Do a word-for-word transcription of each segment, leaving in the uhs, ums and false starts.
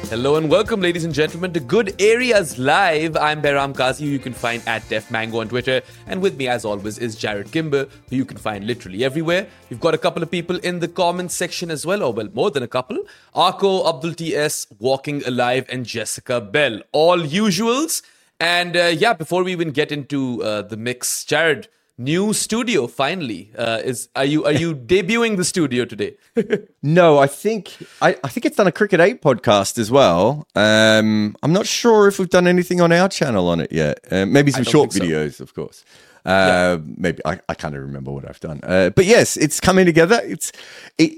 Hello and welcome, ladies and gentlemen, to Good Areas Live. I'm Behram Qazi, who you can find at Def Mango on Twitter. And with me, as always, is Jared Kimber, who you can find literally everywhere. We've got a couple of people in the comments section as well, or well, more than a couple. Arko, Abdul T S, Walking Alive, and Jessica Bell. All usuals. And uh, yeah, before we even get into uh, the mix, Jared, new studio finally. Uh, is are you are you debuting the studio today? No, I think I, I think it's done a Cricket eight podcast as well. Um, I'm not sure if we've done anything on our channel on it yet. Uh, maybe some short videos, so. Of course. Uh, yeah. Maybe I, I can't even remember what I've done. Uh, but yes, it's coming together. It's it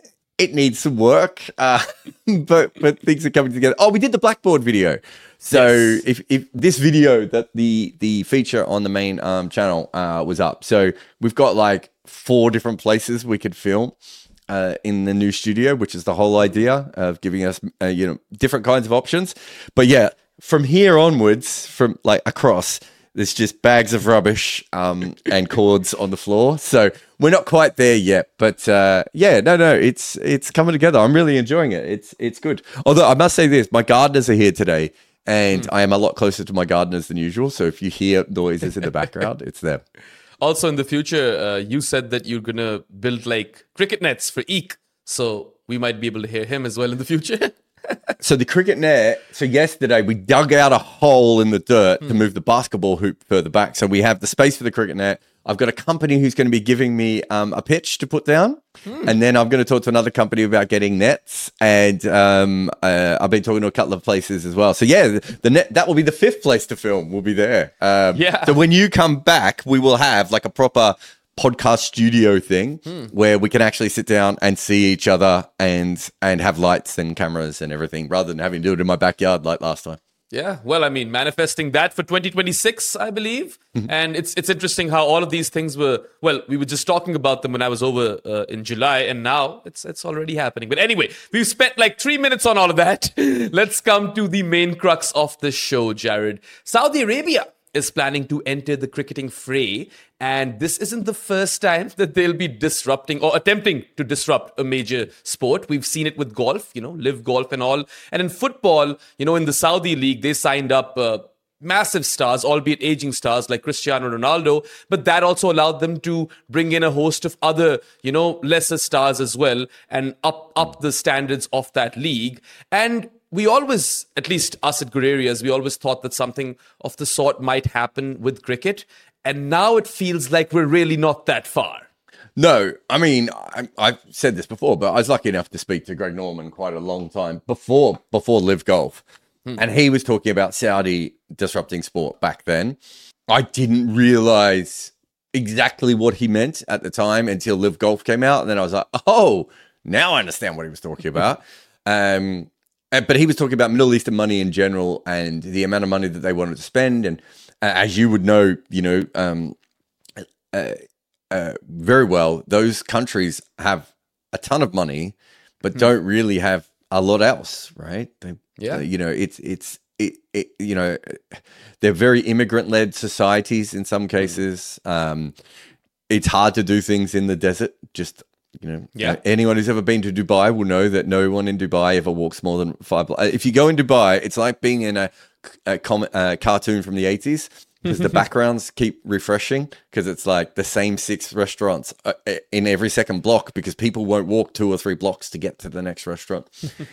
it needs some work, uh, but but things are coming together. Oh, we did the Blackboard video. So yes. if, if this video that the the feature on the main um, channel uh, was up, so we've got like four different places we could film uh, in the new studio, which is the whole idea of giving us uh, you know different kinds of options. But yeah, from here onwards, from like across, there's just bags of rubbish um, and cords on the floor. So we're not quite there yet, but uh, yeah, no, no, it's it's coming together. I'm really enjoying it. It's it's good. Although I must say this, my gardeners are here today. And mm. I am a lot closer to my gardeners than usual. So if you hear noises in the background, it's them. Also, in the future, uh, you said that you're going to build like cricket nets for Eek. So we might be able to hear him as well in the future. So the cricket net, so yesterday we dug out a hole in the dirt mm. to move the basketball hoop further back. So we have the space for the cricket net. I've got a company who's going to be giving me um, a pitch to put down. Mm. And then I'm going to talk to another company about getting nets. And um, uh, I've been talking to a couple of places as well. So yeah, the, the net, that will be the fifth place to film. We'll be there. Um, yeah. So when you come back, we will have like a proper podcast studio thing mm. where we can actually sit down and see each other and and have lights and cameras and everything rather than having to do it in my backyard like last time. Yeah, well, I mean, manifesting that for twenty twenty-six, I believe. Mm-hmm. And it's it's interesting how all of these things were, well, we were just talking about them when I was over uh, in July, and now it's it's already happening. But anyway, we've spent like three minutes on all of that. Let's come to the main crux of the show, Jared. Saudi Arabia is planning to enter the cricketing fray, and this isn't the first time that they'll be disrupting or attempting to disrupt a major sport. We've seen it with golf, you know, Live Golf and all. And in football, you know, in the Saudi League, they signed up uh, massive stars, albeit aging stars like Cristiano Ronaldo, but that also allowed them to bring in a host of other, you know, lesser stars as well and up, up the standards of that league. And we always, at least us at Good Areas, we always thought that something of the sort might happen with cricket. And now it feels like we're really not that far. No, I mean, I, I've said this before, but I was lucky enough to speak to Greg Norman quite a long time before before Live Golf. Hmm. And he was talking about Saudi disrupting sport back then. I didn't realize exactly what he meant at the time until Live Golf came out. And then I was like, oh, now I understand what he was talking about. um But he was talking about Middle Eastern money in general and the amount of money that they wanted to spend. And uh, as you would know, you know, um, uh, uh, very well, those countries have a ton of money, but mm. don't really have a lot else, right? They, yeah. Uh, you know, it's, it's, it, it, you know, they're very immigrant-led societies in some cases. Mm. Um, it's hard to do things in the desert, just You know, yeah. anyone who's ever been to Dubai will know that no one in Dubai ever walks more than five blocks. If you go in Dubai, it's like being in a, a, com- a cartoon from the eighties because the backgrounds keep refreshing because it's like the same six restaurants uh, in every second block because people won't walk two or three blocks to get to the next restaurant.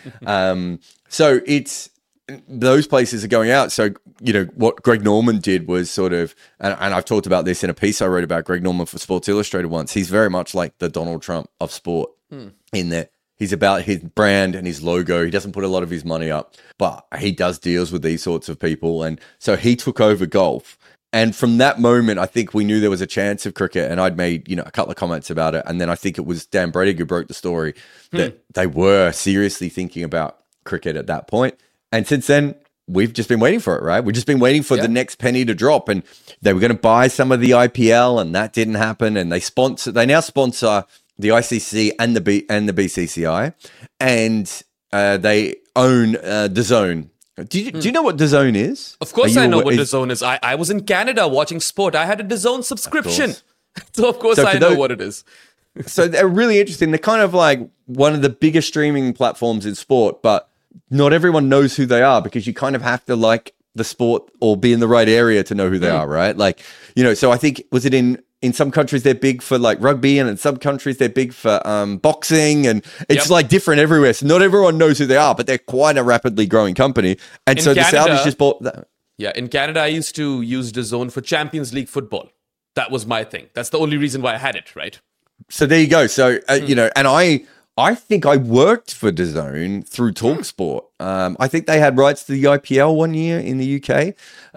um, so it's those places are going out. So, you know, what Greg Norman did was sort of, and, and I've talked about this in a piece I wrote about Greg Norman for Sports Illustrated once. He's very much like the Donald Trump of sport hmm. in that he's about his brand and his logo. He doesn't put a lot of his money up, but he does deals with these sorts of people. And so he took over golf. And from that moment, I think we knew there was a chance of cricket. And I'd made, you know, a couple of comments about it. And then I think it was Dan Bredig who broke the story that hmm. they were seriously thinking about cricket at that point. And since then, we've just been waiting for it, right? We've just been waiting for yeah. the next penny to drop. And they were going to buy some of the I P L, and that didn't happen. And they sponsor, they now sponsor the I C C and the B and the B C C I, and uh, they own uh, DAZN. Do you, hmm. do you know what DAZN is? Of course, I know aware? what DAZN is. I, I was in Canada watching sport. I had a DAZN subscription, of so of course so I know those, what it is. So they're really interesting. They're kind of like one of the biggest streaming platforms in sport, but not everyone knows who they are because you kind of have to like the sport or be in the right area to know who they mm. are, right? Like, you know, so I think, was it in, in some countries they're big for like rugby, and in some countries they're big for um, boxing, and it's yep. like different everywhere. So not everyone knows who they are, but they're quite a rapidly growing company. And in so Canada, the Saudis just bought that. Yeah, in Canada, I used to use DAZN for Champions League football. That was my thing. That's the only reason why I had it, right? So there you go. So, uh, mm. you know, and I I think I worked for DAZN through TalkSport. Um, I think they had rights to the I P L one year in the U K.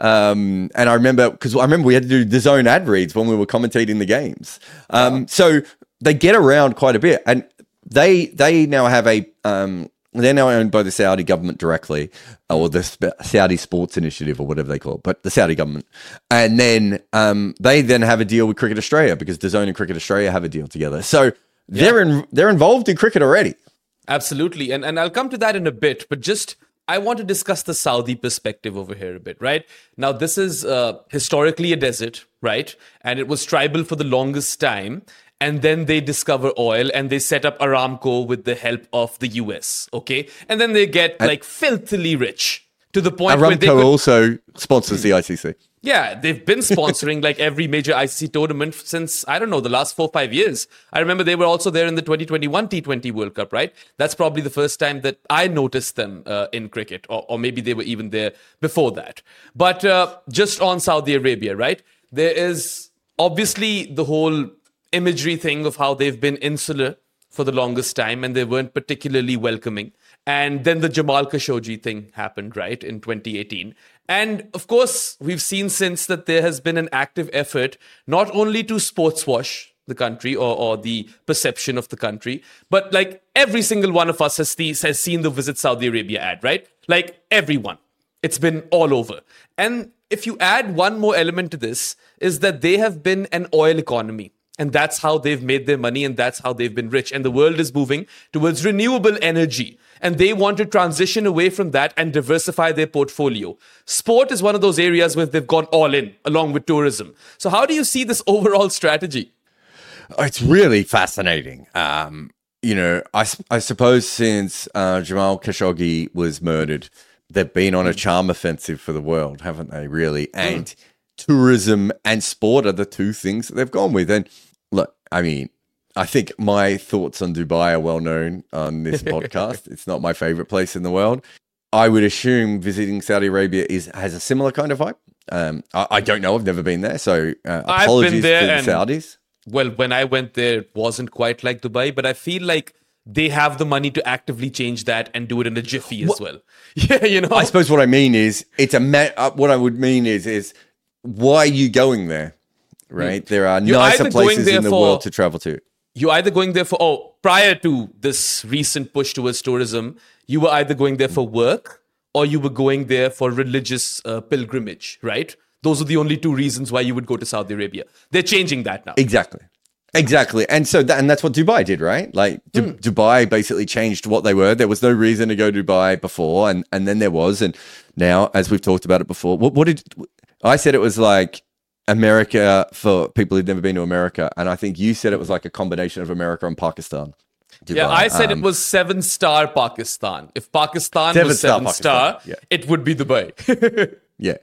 Um, and I remember, because I remember we had to do DAZN ad reads when we were commentating the games. Um, wow. So they get around quite a bit. And they they now have a... Um, they're now owned by the Saudi government directly, or the Saudi Sports Initiative, or whatever they call it, but the Saudi government. And then um, they then have a deal with Cricket Australia, because DAZN and Cricket Australia have a deal together. So they're yeah. in, they're involved in cricket already. Absolutely. And, and I'll come to that in a bit, but just I want to discuss the Saudi perspective over here a bit, right? Now, this is uh, historically a desert, right? And it was tribal for the longest time. And then they discover oil and they set up Aramco with the help of the U S, okay? And then they get and like filthily rich to the point Aramco where they could... also sponsors the I C C. Yeah, they've been sponsoring like every major I C C tournament since, I don't know, the last four, five years. I remember they were also there in the twenty twenty-one T twenty World Cup, right? That's probably the first time that I noticed them uh, in cricket, or, or maybe they were even there before that. But uh, just on Saudi Arabia, right? There is obviously the whole imagery thing of how they've been insular for the longest time and they weren't particularly welcoming. And then the Jamal Khashoggi thing happened, right, in twenty eighteen. And of course, we've seen since that there has been an active effort not only to sports wash the country or, or the perception of the country, but like every single one of us has, the, has seen the Visit Saudi Arabia ad, right? Like everyone. It's been all over. And if you add one more element to this, is that they have been an oil economy. And that's how they've made their money, and that's how they've been rich. And the world is moving towards renewable energy. And they want to transition away from that and diversify their portfolio. Sport is one of those areas where they've gone all in, along with tourism. So how do you see this overall strategy? It's really fascinating. Um, you know, I, I suppose since uh, Jamal Khashoggi was murdered, they've been on a charm offensive for the world, haven't they, really? And... Mm. tourism and sport are the two things that they've gone with. And look, I mean, I think my thoughts on Dubai are well known on this podcast. It's not my favorite place in the world. I would assume visiting Saudi Arabia is has a similar kind of vibe. Um, I, I don't know. I've never been there. So uh, apologies I've been there to the and, Saudis. Well, when I went there, it wasn't quite like Dubai, but I feel like they have the money to actively change that and do it in a jiffy as what, well. Yeah, you know. I suppose what I mean is, it's a ma- uh, what I would mean is, is why are you going there, right? Mm. There are You're nicer places in the for, world to travel to. You're either going there for, oh, prior to this recent push towards tourism, you were either going there for work or you were going there for religious uh, pilgrimage, right? Those are the only two reasons why you would go to Saudi Arabia. They're changing that now. Exactly. Exactly. And so that, and that's what Dubai did, right? Like D- mm. Dubai basically changed what they were. There was no reason to go to Dubai before. And, and then there was. And now, as we've talked about it before, what, what did... I said it was like America for people who'd never been to America. And I think you said it was like a combination of America and Pakistan. Dubai. Yeah, I said um, it was seven-star Pakistan. If Pakistan seven was seven-star, yeah. It would be Dubai. yeah.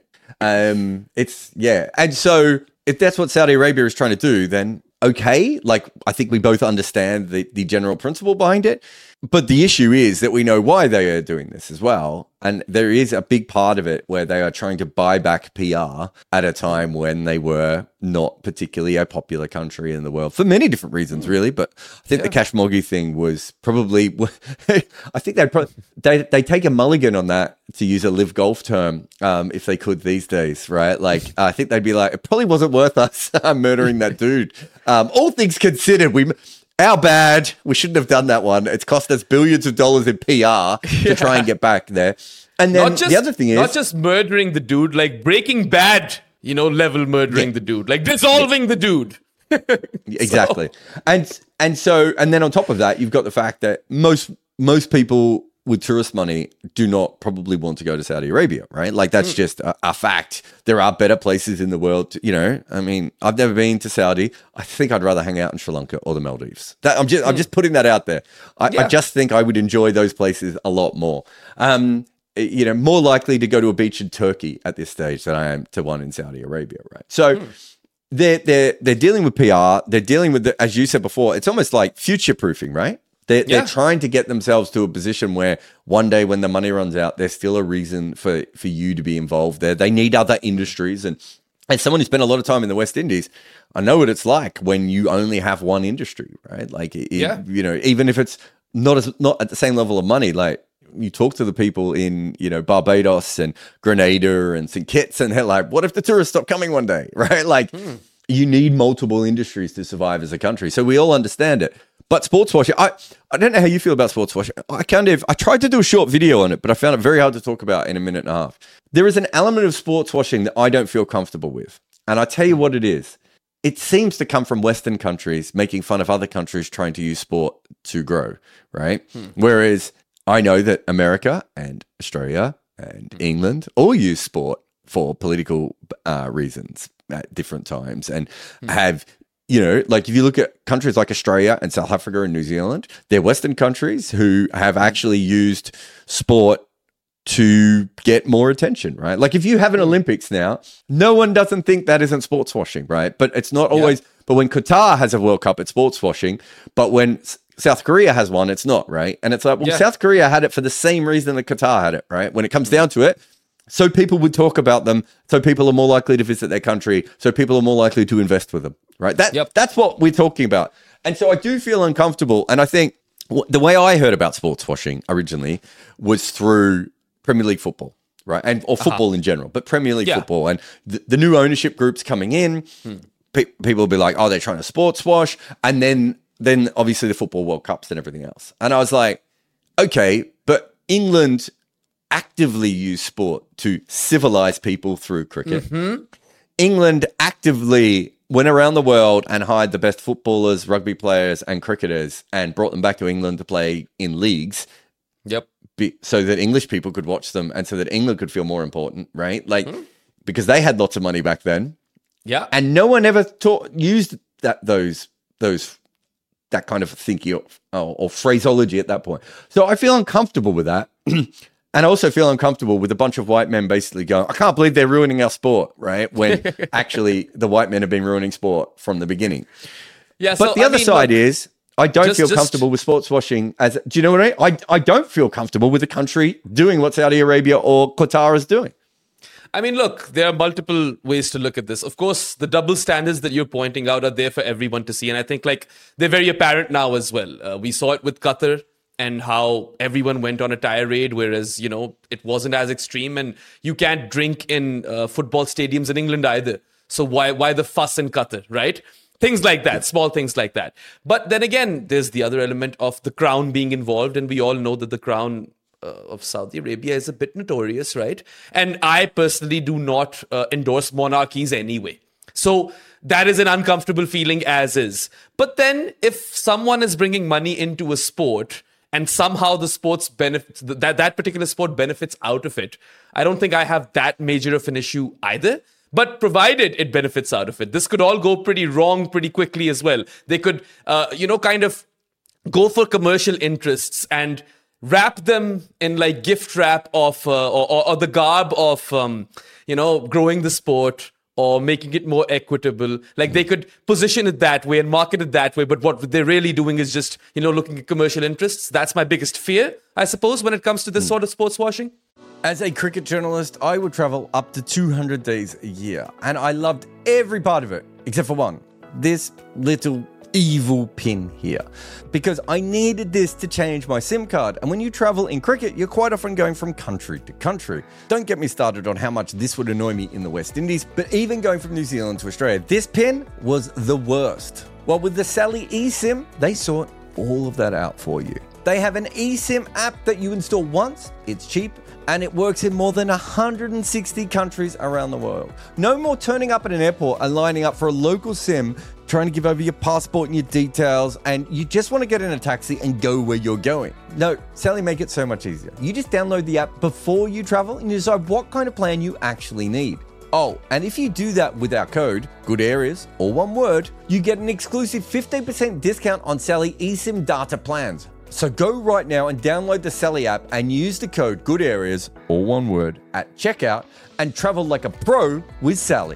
Um, it's, yeah. And so if that's what Saudi Arabia is trying to do, then okay. Like, I think we both understand the, the general principle behind it. But the issue is that we know why they are doing this as well. And there is a big part of it where they are trying to buy back P R at a time when they were not particularly a popular country in the world for many different reasons, really. But I think yeah. the Khashoggi thing was probably, I think they'd probably, they they take a mulligan on that, to use a live golf term, um, if they could these days, right? Like, I think they'd be like, it probably wasn't worth us murdering that dude. Um, all things considered, we... Our bad. We shouldn't have done that one. It's cost us billions of dollars in P R yeah. to try and get back there. And then just, the other thing is... Not just murdering the dude, like Breaking Bad, you know, level murdering yeah. the dude. Like dissolving yeah. the dude. Exactly. So. And and so, and then on top of that, you've got the fact that most most people with tourist money do not probably want to go to Saudi Arabia, right? Like that's mm. just a, a fact. There are better places in the world, to, you know. I mean, I've never been to Saudi. I think I'd rather hang out in Sri Lanka or the Maldives. That, I'm just, mm. I'm just putting that out there. I, yeah. I just think I would enjoy those places a lot more. Um, you know, more likely to go to a beach in Turkey at this stage than I am to one in Saudi Arabia, right? So. Mm. They're, they're, they're dealing with P R. They're dealing with, the, as you said before, it's almost like future-proofing, right? They're, yeah. they're trying to get themselves to a position where one day when the money runs out, there's still a reason for, for you to be involved there. They need other industries. And as someone who spent a lot of time in the West Indies, I know what it's like when you only have one industry, right? Like, it, yeah. you know, even if it's not as not at the same level of money, like, you talk to the people in, you know, Barbados and Grenada and Saint Kitts, and they're like, what if the tourists stop coming one day, right? Like, hmm. you need multiple industries to survive as a country. So we all understand it. But sports washing, I, I don't know how you feel about sports washing. I kind of, I tried to do a short video on it, but I found it very hard to talk about in a minute and a half. There is an element of sports washing that I don't feel comfortable with. And I tell you what it is. It seems to come from Western countries making fun of other countries trying to use sport to grow, right? Hmm. Whereas I know that America and Australia and mm. England all use sport for political uh, reasons at different times and mm. have, you know, like if you look at countries like Australia and South Africa and New Zealand, they're Western countries who have actually used sport to get more attention, right? Like if you have an Olympics now, no one doesn't think that isn't sports washing, right? But it's not always, yeah. but when Qatar has a World Cup, it's sports washing. But when South Korea has one, it's not, right? And it's like, well, yeah. South Korea had it for the same reason that Qatar had it, right? When it comes down to it, so people would talk about them, so people are more likely to visit their country, so people are more likely to invest with them, right? That yep. That's what we're talking about. And so I do feel uncomfortable. And I think w- the way I heard about sports washing originally was through Premier League football, right? And or football uh-huh. in general, but Premier League yeah. football. And the, the new ownership groups coming in, hmm. pe- people will be like, oh, they're trying to sports wash. And then then obviously the football World Cups and everything else. And I was like, okay, but England actively use sport to civilize people through cricket. Mm-hmm. England actively went around the world and hired the best footballers, rugby players, and cricketers and brought them back to England to play in leagues. Yep. Be, so that English people could watch them and so that England could feel more important, right? Like, mm-hmm. because they had lots of money back then. Yeah. And no one ever taught, used that, those, those, that kind of thinking or, or, or phraseology at that point. So I feel uncomfortable with that. And I also feel uncomfortable with a bunch of white men basically going, I can't believe they're ruining our sport, right? When actually the white men have been ruining sport from the beginning. Yeah. But so, the I other mean, side like, is I don't just, feel just, comfortable with sports washing as, do you know what I mean? I, I don't feel comfortable with a country doing what Saudi Arabia or Qatar is doing. I mean, look, there are multiple ways to look at this. Of course, the double standards that you're pointing out are there for everyone to see. And I think like they're very apparent now as well. Uh, we saw it with Qatar and how everyone went on a tirade, whereas, you know, it wasn't as extreme. And you can't drink in uh, football stadiums in England either. So why why the fuss in Qatar, right? Things like that, small things like that. But then again, there's the other element of the crown being involved. And we all know that the crown Uh, of Saudi Arabia is a bit notorious, right? And I personally do not uh, endorse monarchies anyway. So that is an uncomfortable feeling as is. But then if someone is bringing money into a sport and somehow the sports benefits, that, that particular sport benefits out of it, I don't think I have that major of an issue either. But provided it benefits out of it, this could all go pretty wrong pretty quickly as well. They could, uh, you know, kind of go for commercial interests and wrap them in like gift wrap of uh, or, or the garb of um, you know, growing the sport or making it more equitable. Like they could position it that way and market it that way, but what they're really doing is just, you know, looking at commercial interests. That's my biggest fear, I suppose, when it comes to this sort of sports washing. As a cricket journalist, I would travel up to two hundred days a year, and I loved every part of it except for one. This little evil pin here, because I needed this to change my SIM card. And when you travel in cricket, you're quite often going from country to country. Don't get me started on how much this would annoy me in the West Indies, but even going from New Zealand to Australia, this pin was the worst. Well, with the Sally eSIM, they sort all of that out for you. They have an eSIM app that you install once, it's cheap, and it works in more than one hundred sixty countries around the world. No more turning up at an airport and lining up for a local SIM, trying to give over your passport and your details, and you just want to get in a taxi and go where you're going. No, Sally make it so much easier. You just download the app before you travel and you decide what kind of plan you actually need. Oh, and if you do that with our code, Good Areas, all one word, you get an exclusive fifteen percent discount on Sally eSIM data plans. So go right now and download the Sally app and use the code Good Areas, all one word, at checkout and travel like a pro with Sally.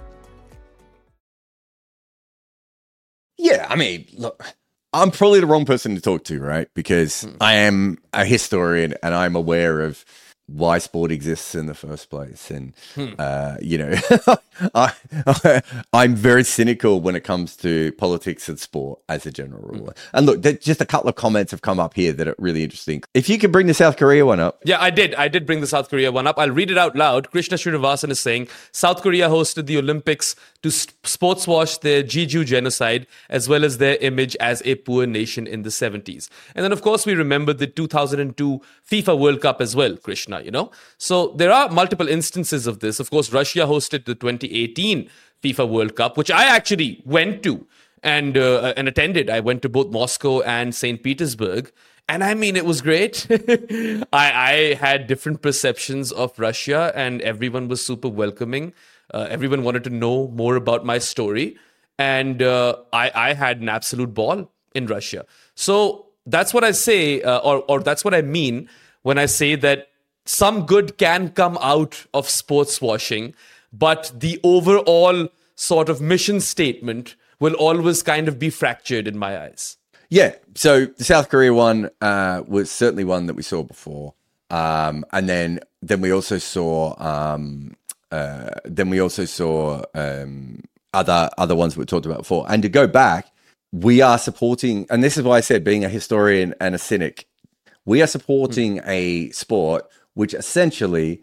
Yeah, I mean, look, I'm probably the wrong person to talk to, right? Because mm. I am a historian and I'm aware of why sport exists in the first place. And, hmm. uh, you know, I, I, I'm very cynical when it comes to politics and sport as a general rule. Hmm. And look, just a couple of comments have come up here that are really interesting. If you could bring the South Korea one up. Yeah, I did. I did bring the South Korea one up. I'll read it out loud. Krishna Srinivasan is saying, South Korea hosted the Olympics to sports wash their Jeju genocide, as well as their image as a poor nation in the seventies. And then, of course, we remember the two thousand two FIFA World Cup as well, Krishna, you know? So there are multiple instances of this. Of course, Russia hosted the twenty eighteen FIFA World Cup, which I actually went to and, uh, and attended. I went to both Moscow and Saint Petersburg. And I mean, it was great. I, I had different perceptions of Russia and everyone was super welcoming. Uh, everyone wanted to know more about my story. And uh, I, I had an absolute ball in Russia. So that's what I say, uh, or, or that's what I mean when I say that some good can come out of sports washing, but the overall sort of mission statement will always kind of be fractured in my eyes. Yeah. So the South Korea one uh, was certainly one that we saw before. Um, and then, then we also saw... Um, Uh, then we also saw um, other other ones we talked about before. And to go back, we are supporting, and this is why I said being a historian and a cynic, we are supporting mm. a sport which essentially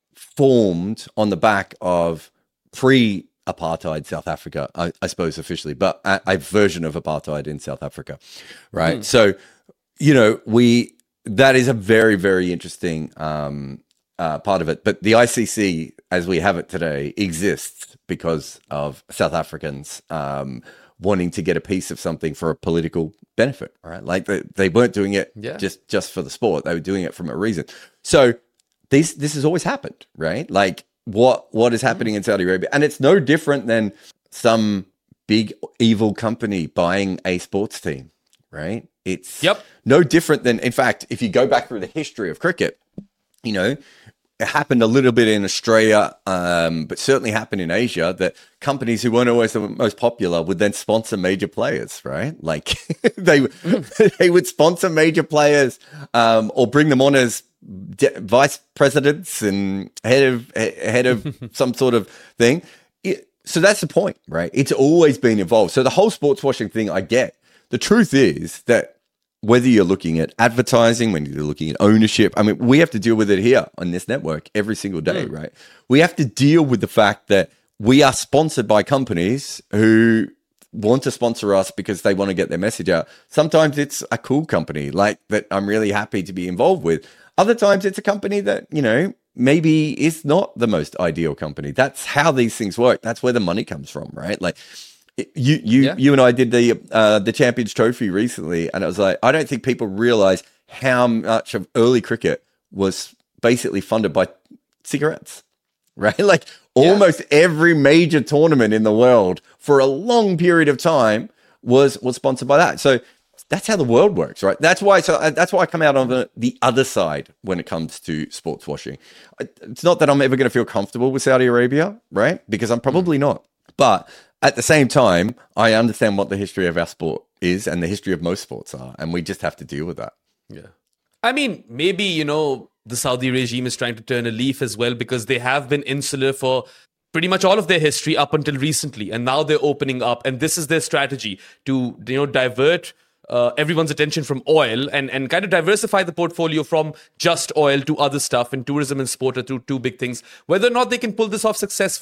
formed on the back of pre-apartheid South Africa, I, I suppose officially, but a, a version of apartheid in South Africa, right? Mm. So, you know, we that is a very, very interesting um Uh, part of it. But the I C C, as we have it today, exists because of South Africans um, wanting to get a piece of something for a political benefit, right? Like they, they weren't doing it yeah. just, just for the sport. They were doing it from a reason. So this, this has always happened, right? Like what, what is happening in Saudi Arabia? And it's no different than some big evil company buying a sports team, right? It's yep. no different than, in fact, if you go back through the history of cricket, you know, it happened a little bit in Australia, um, but certainly happened in Asia that companies who weren't always the most popular would then sponsor major players, right? Like they they would sponsor major players um, or bring them on as de- vice presidents and head of head of some sort of thing. It, so that's the point, right? It's always been involved. So the whole sports washing thing, I get. The truth is that whether you're looking at advertising, when you're looking at ownership, I mean, we have to deal with it here on this network every single day, mm. right? We have to deal with the fact that we are sponsored by companies who want to sponsor us because they want to get their message out. Sometimes it's a cool company like that I'm really happy to be involved with. Other times it's a company that, you know, maybe is not the most ideal company. That's how these things work. That's where the money comes from, right? Like, You you yeah. you and I did the uh, the Champions Trophy recently, and it was like I don't think people realize how much of early cricket was basically funded by cigarettes, right? Like yeah. almost every major tournament in the world for a long period of time was was sponsored by that. So that's how the world works, right? That's why. So that's why I come out on the, the other side when it comes to sports washing. It's not that I'm ever going to feel comfortable with Saudi Arabia, right? Because I'm probably not, but at the same time, I understand what the history of our sport is and the history of most sports are, and we just have to deal with that. Yeah. I mean, maybe, you know, the Saudi regime is trying to turn a leaf as well because they have been insular for pretty much all of their history up until recently, and now they're opening up, and this is their strategy to, you know, divert Uh, everyone's attention from oil and, and kind of diversify the portfolio from just oil to other stuff, and tourism and sport are two, two big things. Whether or not they can pull this off successfully,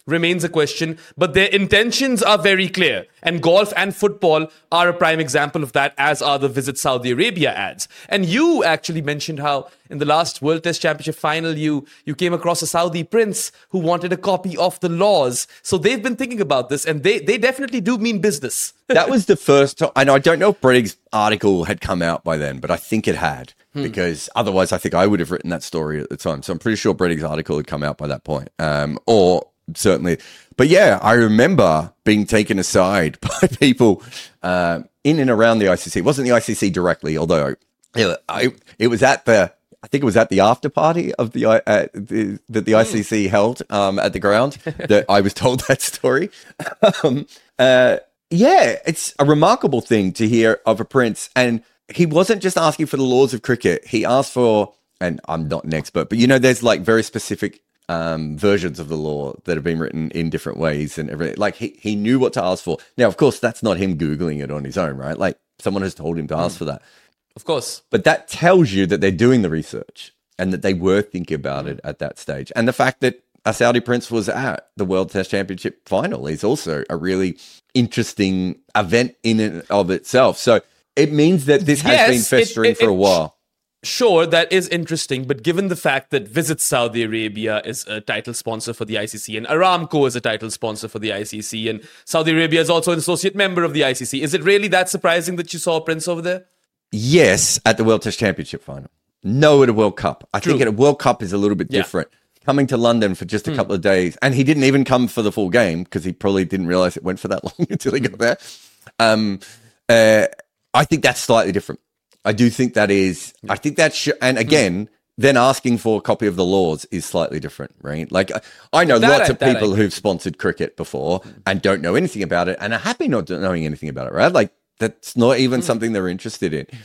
remains a question, but their intentions are very clear. And golf and football are a prime example of that, as are the Visit Saudi Arabia ads. And you actually mentioned how in the last World Test Championship final, you, you came across a Saudi prince who wanted a copy of the laws. So they've been thinking about this, and they, they definitely do mean business. That was the first time. And I don't know if Brettig's article had come out by then, but I think it had. Hmm. Because otherwise, I think I would have written that story at the time. So I'm pretty sure Brettig's article had come out by that point. Um, or certainly. But yeah, I remember being taken aside by people uh, in and around the I C C. It wasn't the I C C directly, although I, I, it was at the, I think it was at the after party of the, uh, the that the I C C held um, at the ground that I was told that story. um, uh, yeah, it's a remarkable thing to hear of a prince. And he wasn't just asking for the laws of cricket. He asked for, and I'm not an expert, but you know, there's like very specific um, versions of the law that have been written in different ways and everything. Like he, he knew what to ask for. Now, of course, that's not him Googling it on his own, right? Like someone has told him to ask mm. for that. Of course. But that tells you that they're doing the research and that they were thinking about mm. it at that stage. And the fact that a Saudi prince was at the World Test Championship final is also a really interesting event in and of itself. So it means that this has yes, been festering it, it, for a while. Sure, that is interesting, but given the fact that Visit Saudi Arabia is a title sponsor for the I C C and Aramco is a title sponsor for the I C C and Saudi Arabia is also an associate member of the I C C, is it really that surprising that you saw a prince over there? Yes, at the World Test Championship final. No, at a World Cup. I True. think at a World Cup is a little bit different. Yeah. Coming to London for just a hmm. couple of days, and he didn't even come for the full game because he probably didn't realize it went for that long until he got there. Um, uh, I think that's slightly different. I do think that is, I think that, sh- and again, mm. then asking for a copy of the laws is slightly different, right? Like, I know that lots I, of people who've sponsored cricket before and don't know anything about it and are happy not knowing anything about it, right? Like, that's not even mm. something they're interested in.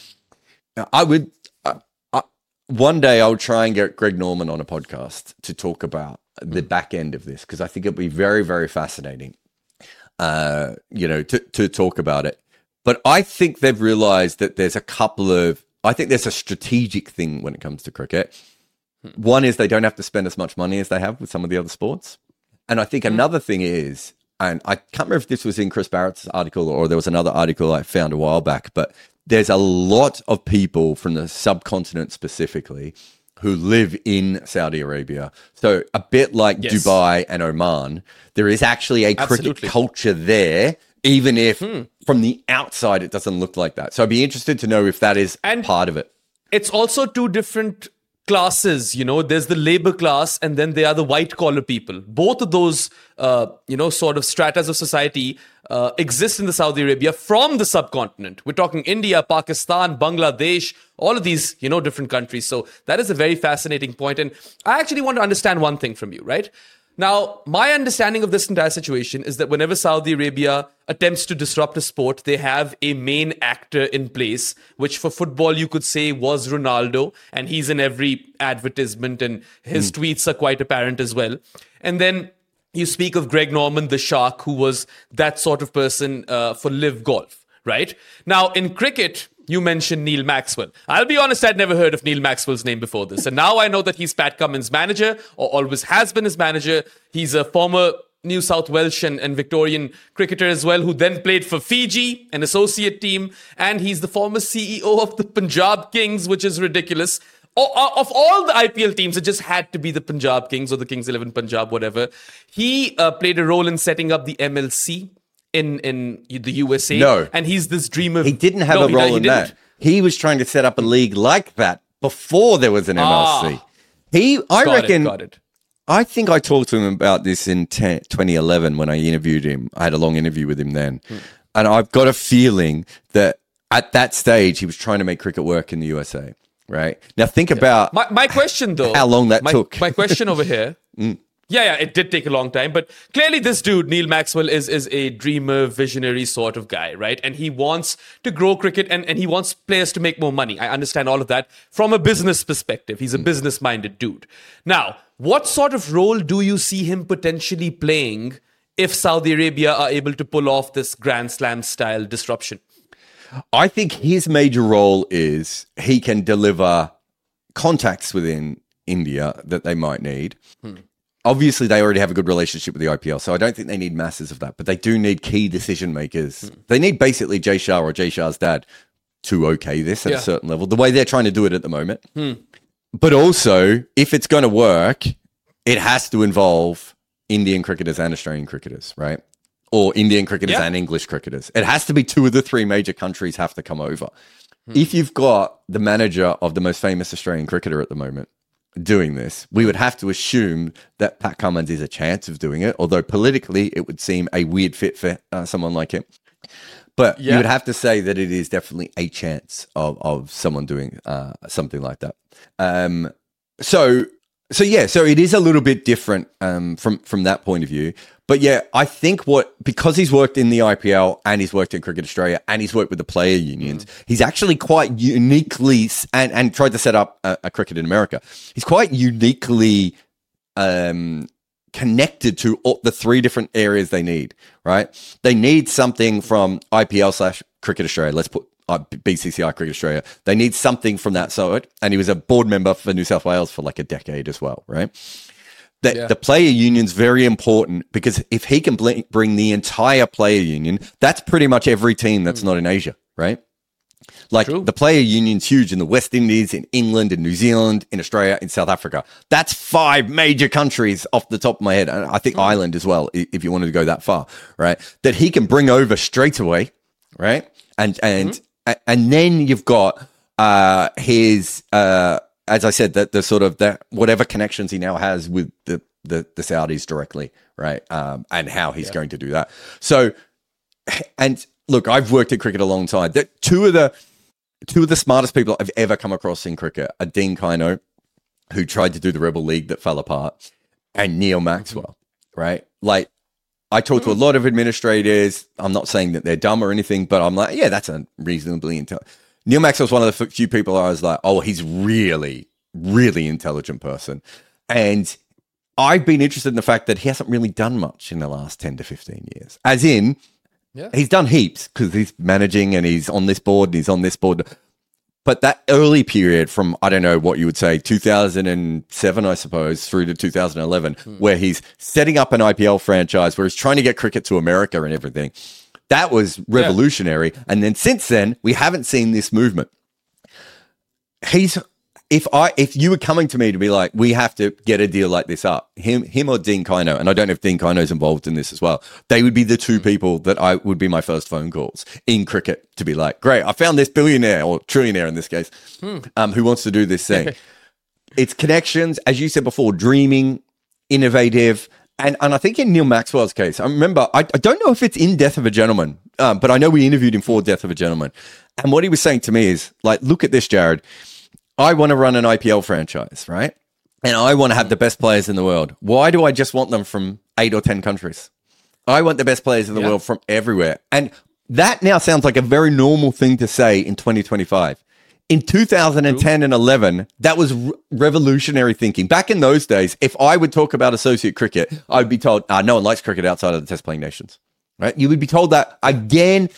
I would, uh, uh, one day I'll try and get Greg Norman on a podcast to talk about the mm. back end of this, because I think it'll be very, very fascinating, uh, you know, to, to talk about it. But I think they've realized that there's a couple of, I think there's a strategic thing when it comes to cricket. One is they don't have to spend as much money as they have with some of the other sports. And I think mm. another thing is, and I can't remember if this was in Chris Barrett's article or there was another article I found a while back, but there's a lot of people from the subcontinent specifically who live in Saudi Arabia. So a bit like yes. Dubai and Oman, there is actually a Absolutely. cricket culture there, even if hmm. from the outside it doesn't look like that. So I'd be interested to know if that is and part of it. It's also two different classes, you know. There's the labor class and then there are the white collar people. Both of those, uh, you know, sort of stratas of society uh, exist in the Saudi Arabia from the subcontinent. We're talking India, Pakistan, Bangladesh, all of these, you know, different countries. So that is a very fascinating point. And I actually want to understand one thing from you, right? Now, my understanding of this entire situation is that whenever Saudi Arabia attempts to disrupt a sport, they have a main actor in place, which for football you could say was Ronaldo, and he's in every advertisement and his mm. tweets are quite apparent as well. And then you speak of Greg Norman, the Shark, who was that sort of person uh, for Live Golf, right? Now, in cricket, you mentioned Neil Maxwell. I'll be honest, I'd never heard of Neil Maxwell's name before this. And now I know that he's Pat Cummins' manager, or always has been his manager. He's a former New South Welsh and, and Victorian cricketer as well, who then played for Fiji, an associate team. And he's the former C E O of the Punjab Kings, which is ridiculous. Of all the I P L teams, it just had to be the Punjab Kings or the Kings eleven Punjab, whatever. He uh, played a role in setting up the M L C. In, in the U S A. No. And he's this dream of... He didn't have no, a role he, in he that. He was trying to set up a league like that before there was an M L C. Ah, he, I got reckon... It, got it. I think I talked to him about this in twenty eleven when I interviewed him. I had a long interview with him then. Hmm. And I've got a feeling that at that stage, he was trying to make cricket work in the U S A, right? Now, think yeah. about... My, my question, though... How long that my, took. My question over here... mm. Yeah, yeah, it did take a long time, but clearly this dude, Neil Maxwell, is is a dreamer, visionary sort of guy, right? And he wants to grow cricket and, and he wants players to make more money. I understand all of that from a business perspective. He's a business-minded dude. Now, what sort of role do you see him potentially playing if Saudi Arabia are able to pull off this Grand Slam-style disruption? I think his major role is he can deliver contacts within India that they might need. Hmm. obviously they already have a good relationship with the I P L, so I don't think they need masses of that, but they do need key decision makers. Mm. They need basically Jay Shah or Jay Shah's dad to okay this at yeah. a certain level, the way they're trying to do it at the moment. Mm. But also, if it's going to work, it has to involve Indian cricketers and Australian cricketers, right? Or Indian cricketers yeah. and English cricketers. It has to be two of the three major countries have to come over. Mm. If you've got the manager of the most famous Australian cricketer at the moment doing this, we would have to assume that Pat Cummins is a chance of doing it, although politically it would seem a weird fit for uh, someone like him. But yeah. you would have to say that it is definitely a chance of, of someone doing uh, something like that. Um, so, so yeah, so it is a little bit different um, from, from that point of view. But yeah, I think what, because he's worked in the I P L and he's worked in Cricket Australia and he's worked with the player unions, mm. he's actually quite uniquely, and, and tried to set up a, a cricket in America. He's quite uniquely um, connected to all the three different areas they need, right? They need something from I P L slash Cricket Australia. Let's put uh, B C C I Cricket Australia. They need something from that side. And he was a board member for New South Wales for like a decade as well, right? That yeah. the player union's very important, because if he can bl- bring the entire player union, that's pretty much every team that's mm. not in Asia, right? Like True. The player union's huge in the West Indies, in England, in New Zealand, in Australia, in South Africa. That's five major countries off the top of my head. And I think mm. Ireland as well, if you wanted to go that far, right? That he can bring over straight away, right? And and mm. and then you've got uh, his. Uh, As I said, that the sort of that whatever connections he now has with the the, the Saudis directly, right, um, and how he's yeah. going to do that. So, and look, I've worked at cricket a long time. That two of the two of the smartest people I've ever come across in cricket are Dean Kino, who tried to do the Rebel League that fell apart, and Neil Maxwell, mm-hmm. right? Like, I talk mm-hmm. to a lot of administrators. I'm not saying that they're dumb or anything, but I'm like, yeah, that's a reasonably intelligent. Neil Maxwell's one of the few people I was like, oh, he's really, really intelligent person. And I've been interested in the fact that he hasn't really done much in the last ten to fifteen years. As in, yeah. he's done heaps because he's managing and he's on this board and he's on this board. But that early period from, I don't know what you would say, two thousand seven, I suppose, through to two thousand eleven, hmm. where he's setting up an I P L franchise, where he's trying to get cricket to America and everything. That was revolutionary. Yeah. And then since then, we haven't seen this movement. He's, if I, if you were coming to me to be like, we have to get a deal like this up, him, him or Dean Kino, and I don't know if Dean Kino's involved in this as well, they would be the two people that I would be my first phone calls in cricket to be like, great, I found this billionaire or trillionaire in this case, hmm. um, who wants to do this thing. It's connections, as you said before, dreaming, innovative. And and I think in Neil Maxwell's case, I remember, I, I don't know if it's in Death of a Gentleman, um, but I know we interviewed him for Death of a Gentleman. And what he was saying to me is, like, look at this, Jared. I want to run an I P L franchise, right? And I want to have the best players in the world. Why do I just want them from eight or ten countries? I want the best players in the yeah. world from everywhere. And that now sounds like a very normal thing to say in twenty twenty-five. In two thousand ten and eleven, that was re- revolutionary thinking. Back in those days, if I would talk about associate cricket, I would be told, ah, no one likes cricket outside of the test playing nations, right? You would be told that again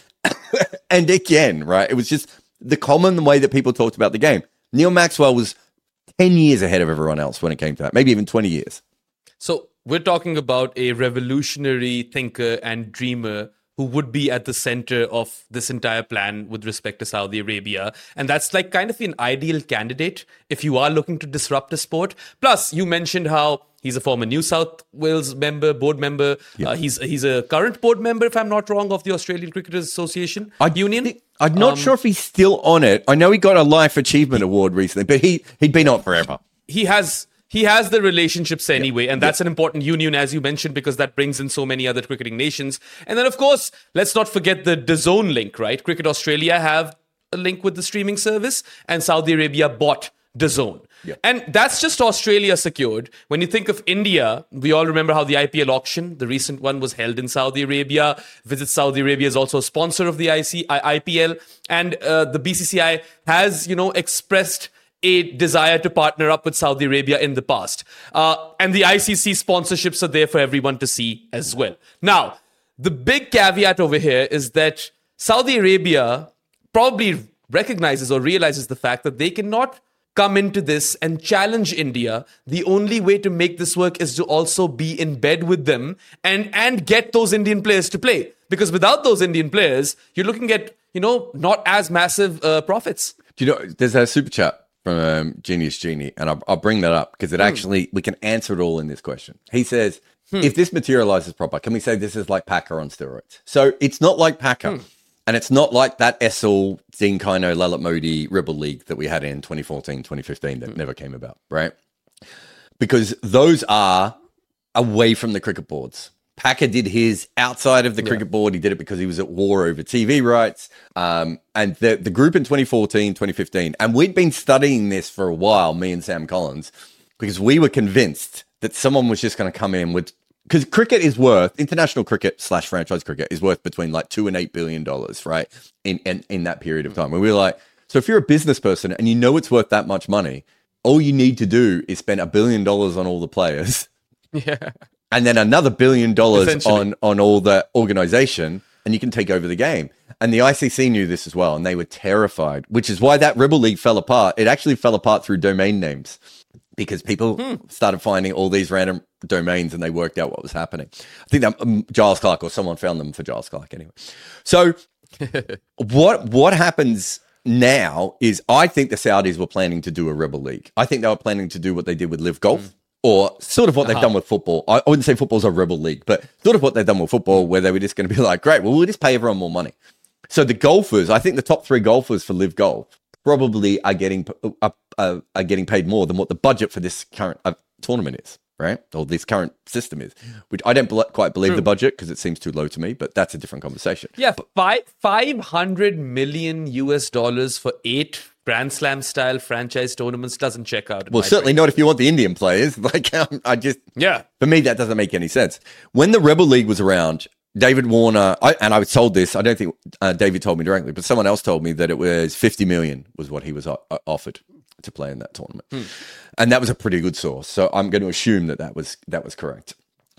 and again, right? It was just the common way that people talked about the game. Neil Maxwell was ten years ahead of everyone else when it came to that, maybe even twenty years. So we're talking about a revolutionary thinker and dreamer who would be at the center of this entire plan with respect to Saudi Arabia. And that's like kind of an ideal candidate if you are looking to disrupt the sport. Plus, you mentioned how he's a former New South Wales member, board member. Yeah. Uh, he's he's a current board member, if I'm not wrong, of the Australian Cricketers Association I Union. Think, I'm not um, sure if he's still on it. I know he got a Life Achievement Award recently, but he, he'd been on forever. He has... He has the relationships anyway, yeah. and that's yeah. an important union, as you mentioned, because that brings in so many other cricketing nations. And then, of course, let's not forget the DAZN link, right? Cricket Australia have a link with the streaming service, and Saudi Arabia bought DAZN. Yeah. And that's just Australia secured. When you think of India, we all remember how the I P L auction, the recent one, was held in Saudi Arabia. Visit Saudi Arabia is also a sponsor of the I P L. And uh, the B C C I has, you know, expressed a desire to partner up with Saudi Arabia in the past. Uh, and the I C C sponsorships are there for everyone to see as well. Now, the big caveat over here is that Saudi Arabia probably recognizes or realizes the fact that they cannot come into this and challenge India, the only way to make this work is to also be in bed with them and and get those Indian players to play. Because without those Indian players, you're looking at, you know, not as massive uh, profits. Do you know, there's a super chat from um, Genius Genie, and I'll, I'll bring that up because it actually, we can answer it all in this question. He says, hmm. if this materializes proper, can we say this is like Packer on steroids? So it's not like Packer. Hmm. And it's not like that S L, Dean Kino, Lalit Modi Rebel League that we had in twenty fourteen, twenty fifteen that mm. never came about, right? Because those are away from the cricket boards. Packer did his outside of the yeah. cricket board. He did it because he was at war over T V rights. Um, and the, the group in twenty fourteen, twenty fifteen, and we'd been studying this for a while, me and Sam Collins, because we were convinced that someone was just going to come in with... Because cricket is worth, international cricket slash franchise cricket is worth between like two and eight billion dollars, right? In, in in that period of time. And we were like, so if you're a business person and you know it's worth that much money, all you need to do is spend a billion dollars on all the players. Yeah. And then another billion dollars on, on all the organization, and you can take over the game. And the I C C knew this as well, and they were terrified, which is why that Rebel League fell apart. It actually fell apart through domain names. Because people hmm. started finding all these random domains and they worked out what was happening. I think that um, Giles Clark or someone found them for Giles Clark anyway. So what what happens now is I think the Saudis were planning to do a Rebel League. I think they were planning to do what they did with Live Golf mm. or sort of what uh-huh. they've done with football. I, I wouldn't say football's a Rebel League, but sort of what they've done with football where they were just going to be like, great, well, we'll just pay everyone more money. So the golfers, I think the top three golfers for Live Golf probably are getting uh, uh, are getting paid more than what the budget for this current uh, tournament is, right? Or this current system is, which I don't be- quite believe True. the budget because it seems too low to me, but that's a different conversation. Yeah, five, 500 million U S dollars for eight Grand Slam style franchise tournaments doesn't check out. Well, certainly brain. not if you want the Indian players. Like, um, I just, yeah, for me, that doesn't make any sense. When the Rebel League was around, David Warner, I, and I was told this, I don't think uh, David told me directly, but someone else told me that it was fifty million was what he was o- offered to play in that tournament. Hmm. And that was a pretty good source. So I'm going to assume that that was, that was correct.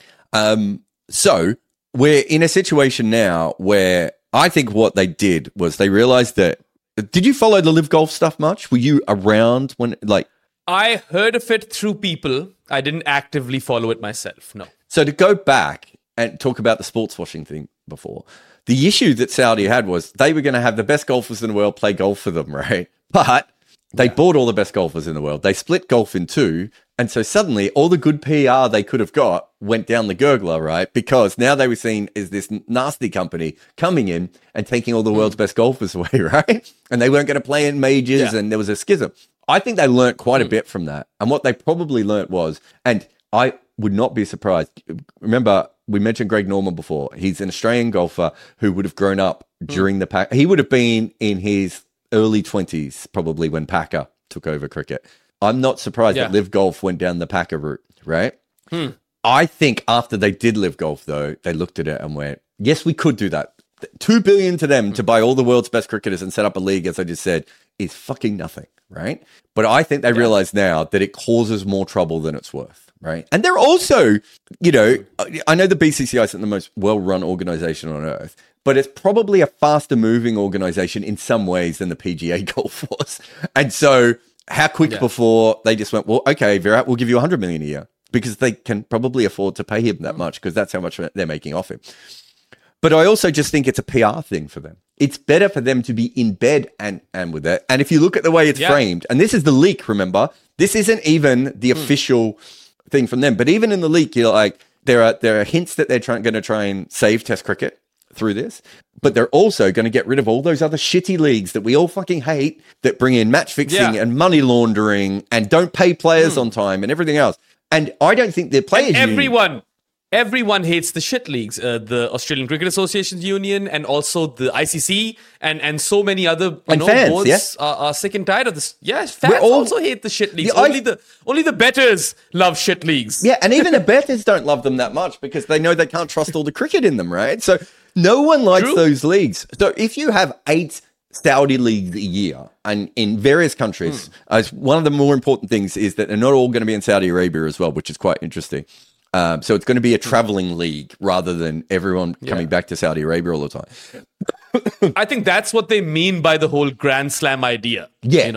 Um, so we're in a situation now where I think what they did was they realized that, did you follow the Live Golf stuff much? Were you around when, like... I heard of it through people. I didn't actively follow it myself, no. So to go back and talk about the sports washing thing before, the issue that Saudi had was they were going to have the best golfers in the world play golf for them, right? But they yeah. bought all the best golfers in the world. They split golf in two. And so suddenly all the good P R they could have got went down the gurgler, right? Because now they were seen as this nasty company coming in and taking all the world's best golfers away, right? And they weren't going to play in majors yeah. and there was a schism. I think they learnt quite mm. a bit from that. And what they probably learnt was, and I would not be surprised. Remember, we mentioned Greg Norman before. He's an Australian golfer who would have grown up during mm. the pack. He would have been in his early twenties, probably when Packer took over cricket. I'm not surprised yeah. that Live Golf went down the Packer route, right? Hmm. I think after they did Live Golf, though, they looked at it and went, yes, we could do that. Two billion to them to buy all the world's best cricketers and set up a league, as I just said, is fucking nothing, right? But I think they yeah. realize now that it causes more trouble than it's worth, right? And they're also, you know, I know the B C C I isn't the most well-run organization on earth, but it's probably a faster moving organization in some ways than the P G A Golf was. And so how quick yeah. before they just went, well, okay, Virat, we'll give you one hundred million a year because they can probably afford to pay him that much because that's how much they're making off him. But I also just think it's a P R thing for them. It's better for them to be in bed and, and with it. And if you look at the way it's yeah. framed, and this is the leak, remember, this isn't even the mm. official thing from them. But even in the leak, you're like, there are there are hints that they're trying going to try and save Test cricket through this, but they're also going to get rid of all those other shitty leagues that we all fucking hate that bring in match fixing yeah. and money laundering and don't pay players mm. on time and everything else. And I don't think the players and everyone union- everyone hates the shit leagues, uh, the Australian Cricket Associations Union and also the I C C and and so many other you and know, fans, boards yeah? are, are sick and tired of this. Yes, fans all, also hate the shit leagues. The, only I, the only the betters love shit leagues. Yeah, and even the betters don't love them that much because they know they can't trust all the cricket in them, right? So no one likes True. those leagues. So if you have eight Saudi leagues a year and in various countries, mm. as one of the more important things is that they're not all going to be in Saudi Arabia as well, which is quite interesting. Um, so it's going to be a traveling league rather than everyone coming yeah. back to Saudi Arabia all the time. I think that's what they mean by the whole Grand Slam idea. Yeah, you know,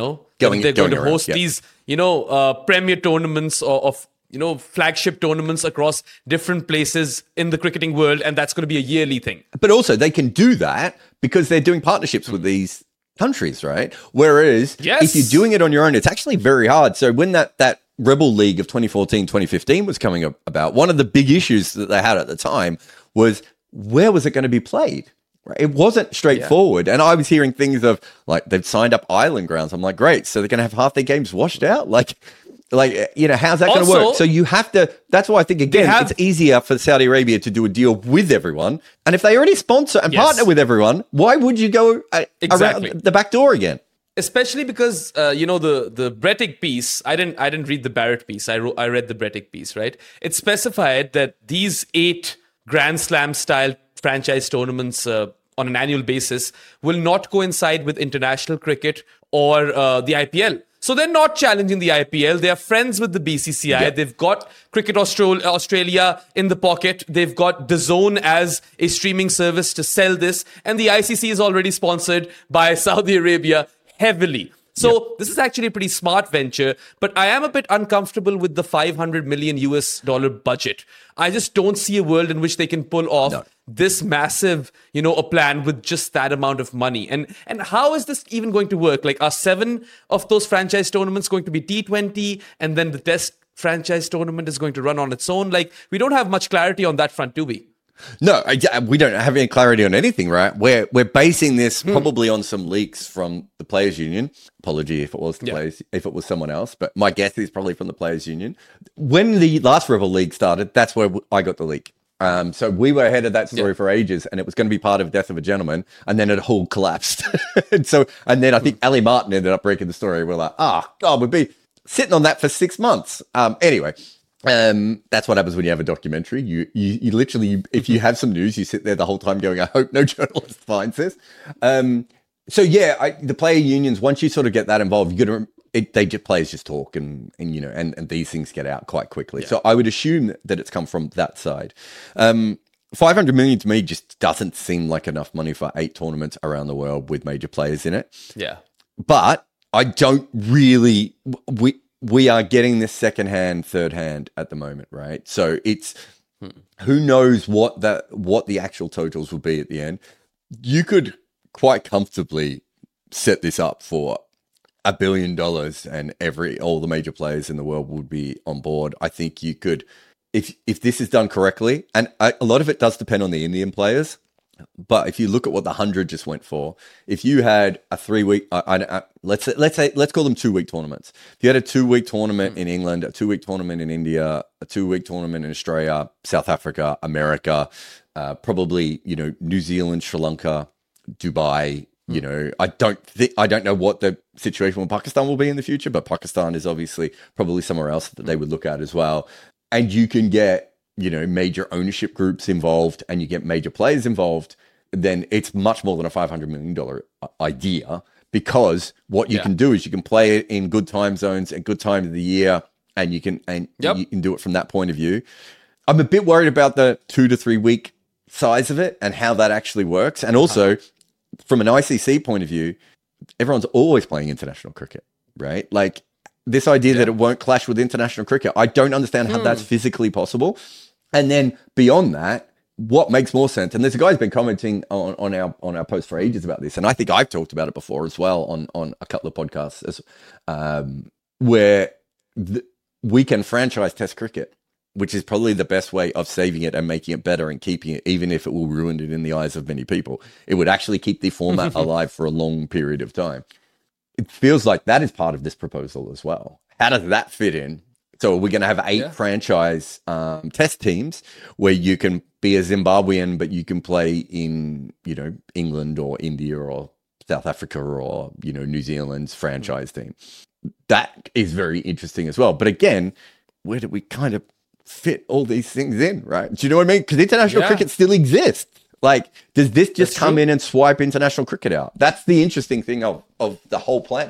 Going- they're going going to around, host yeah. these, you know, uh, premier tournaments or of, you know, flagship tournaments across different places in the cricketing world. And that's going to be a yearly thing. But also, they can do that because they're doing partnerships with these countries, right? Whereas Yes. if you're doing it on your own, it's actually very hard. So when that that Rebel League of twenty fourteen, twenty fifteen was coming up about, one of the big issues that they had at the time was, where was it going to be played? Right? It wasn't straightforward. And I was hearing things of, like, they've signed up island grounds. I'm like, great. So they're going to have half their games washed out? Like, like you know, how's that going to Also- work? So you have to, that's why I think, again, have- it's easier for Saudi Arabia to do a deal with everyone. And if they already sponsor and Yes. partner with everyone, why would you go uh, Exactly. around the back door again? Especially because uh, you know the the Brettig piece. I didn't I didn't read the Barrett piece. I wrote, I read the Brettig piece. Right. It specified that these eight Grand Slam style franchise tournaments uh, on an annual basis will not coincide with international cricket or uh, the I P L. So they're not challenging the I P L. They are friends with the B C C I. Yeah. They've got Cricket Austral- Australia in the pocket. They've got DAZN as a streaming service to sell this. And the I C C is already sponsored by Saudi Arabia heavily. So this is actually a pretty smart venture, but I am a bit uncomfortable with the five hundred million U S dollar budget. I just don't see a world in which they can pull off No. this massive, you know, a plan with just that amount of money. And and how is this even going to work? Like, are seven of those franchise tournaments going to be T twenty, and then the test franchise tournament is going to run on its own? Like, we don't have much clarity on that front, do we? No, I, yeah, we don't have any clarity on anything, right? We're we're basing this probably on some leaks from the Players Union. Apology if it was the Yeah. players, if it was someone else, but my guess is probably from the Players Union. When the last Rebel League started, that's where I got the leak. Um, so we were ahead of that story Yeah. for ages, and it was going to be part of Death of a Gentleman, and then it all collapsed. and so, and then I think Ali Martin ended up breaking the story. We're like, ah, oh, God, we'd be sitting on that for six months. Um, anyway. Um, that's what happens when you have a documentary. You, you, you literally, you, if you have some news, you sit there the whole time going, I hope no journalist finds this. Um, so yeah, I, the player unions, once you sort of get that involved, you got to, it, they just, players just talk and, and, you know, and, and these things get out quite quickly. Yeah. So I would assume that it's come from that side. Um, five hundred million to me just doesn't seem like enough money for eight tournaments around the world with major players in it. Yeah. But I don't really, we, we are getting this second hand, third hand at the moment, right? So it's hmm. who knows what that what the actual totals will be at the end. You could quite comfortably set this up for a billion dollars, and every all the major players in the world would be on board. I think you could, if if this is done correctly, and a, a lot of it does depend on the Indian players. But if you look at what the hundred just went for, if you had a three week, I, I, I, let's say, let's say let's call them two week tournaments. If you had a two week tournament in England, a two week tournament in India, a two week tournament in Australia, South Africa, America, uh, probably you know New Zealand, Sri Lanka, Dubai. You know, I don't think I don't know what the situation with Pakistan will be in the future, but Pakistan is obviously probably somewhere else that they would look at as well. And you can get you know, major ownership groups involved and you get major players involved, then it's much more than a five hundred million dollars idea, because what you yeah. can do is you can play it in good time zones at good time of the year, and you can, and yep. you can do it from that point of view. I'm a bit worried about the two to three week size of it and how that actually works. And also from an I C C point of view, everyone's always playing international cricket, right? Like this idea yeah. that it won't clash with international cricket, I don't understand how mm. that's physically possible. And then beyond that, what makes more sense? And there's a guy's been commenting on, on our on our post for ages about this, and I think I've talked about it before as well on on a couple of podcasts, as, um, where the, we can franchise Test cricket, which is probably the best way of saving it and making it better and keeping it, even if it will ruin it in the eyes of many people. It would actually keep the format alive for a long period of time. It feels like that is part of this proposal as well. How does that fit in? So we're going to have eight yeah. franchise um, test teams where you can be a Zimbabwean, but you can play in, you know, England or India or South Africa or, you know, New Zealand's franchise mm. team. That is very interesting as well. But again, where do we kind of fit all these things in, right? Do you know what I mean? Because international yeah. cricket still exists. Like, does this just That's come true. in and swipe international cricket out? That's the interesting thing of, of the whole plan.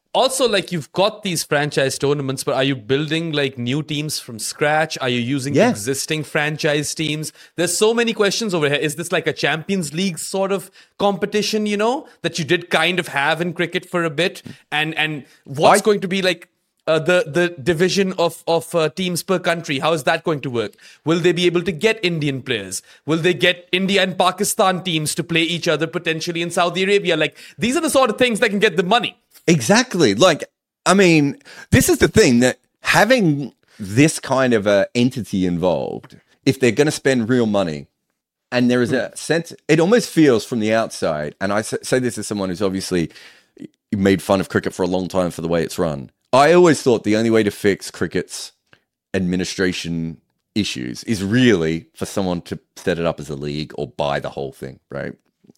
Also, like you've got these franchise tournaments, but are you building like new teams from scratch? Are you using Yeah. existing franchise teams? There's so many questions over here. Is this like a Champions League sort of competition, you know, that you did kind of have in cricket for a bit? And and what's I- going to be like uh, the the division of of uh, teams per country? How is that going to work? Will they be able to get Indian players? Will they get India and Pakistan teams to play each other potentially in Saudi Arabia? Like these are the sort of things that can get the money. Exactly. Like, I mean, this is the thing that having this kind of a entity involved, if they're going to spend real money, and there is a sense, it almost feels from the outside, and I s- say this as someone who's obviously made fun of cricket for a long time for the way it's run. I always thought the only way to fix cricket's administration issues is really for someone to set it up as a league or buy the whole thing, right?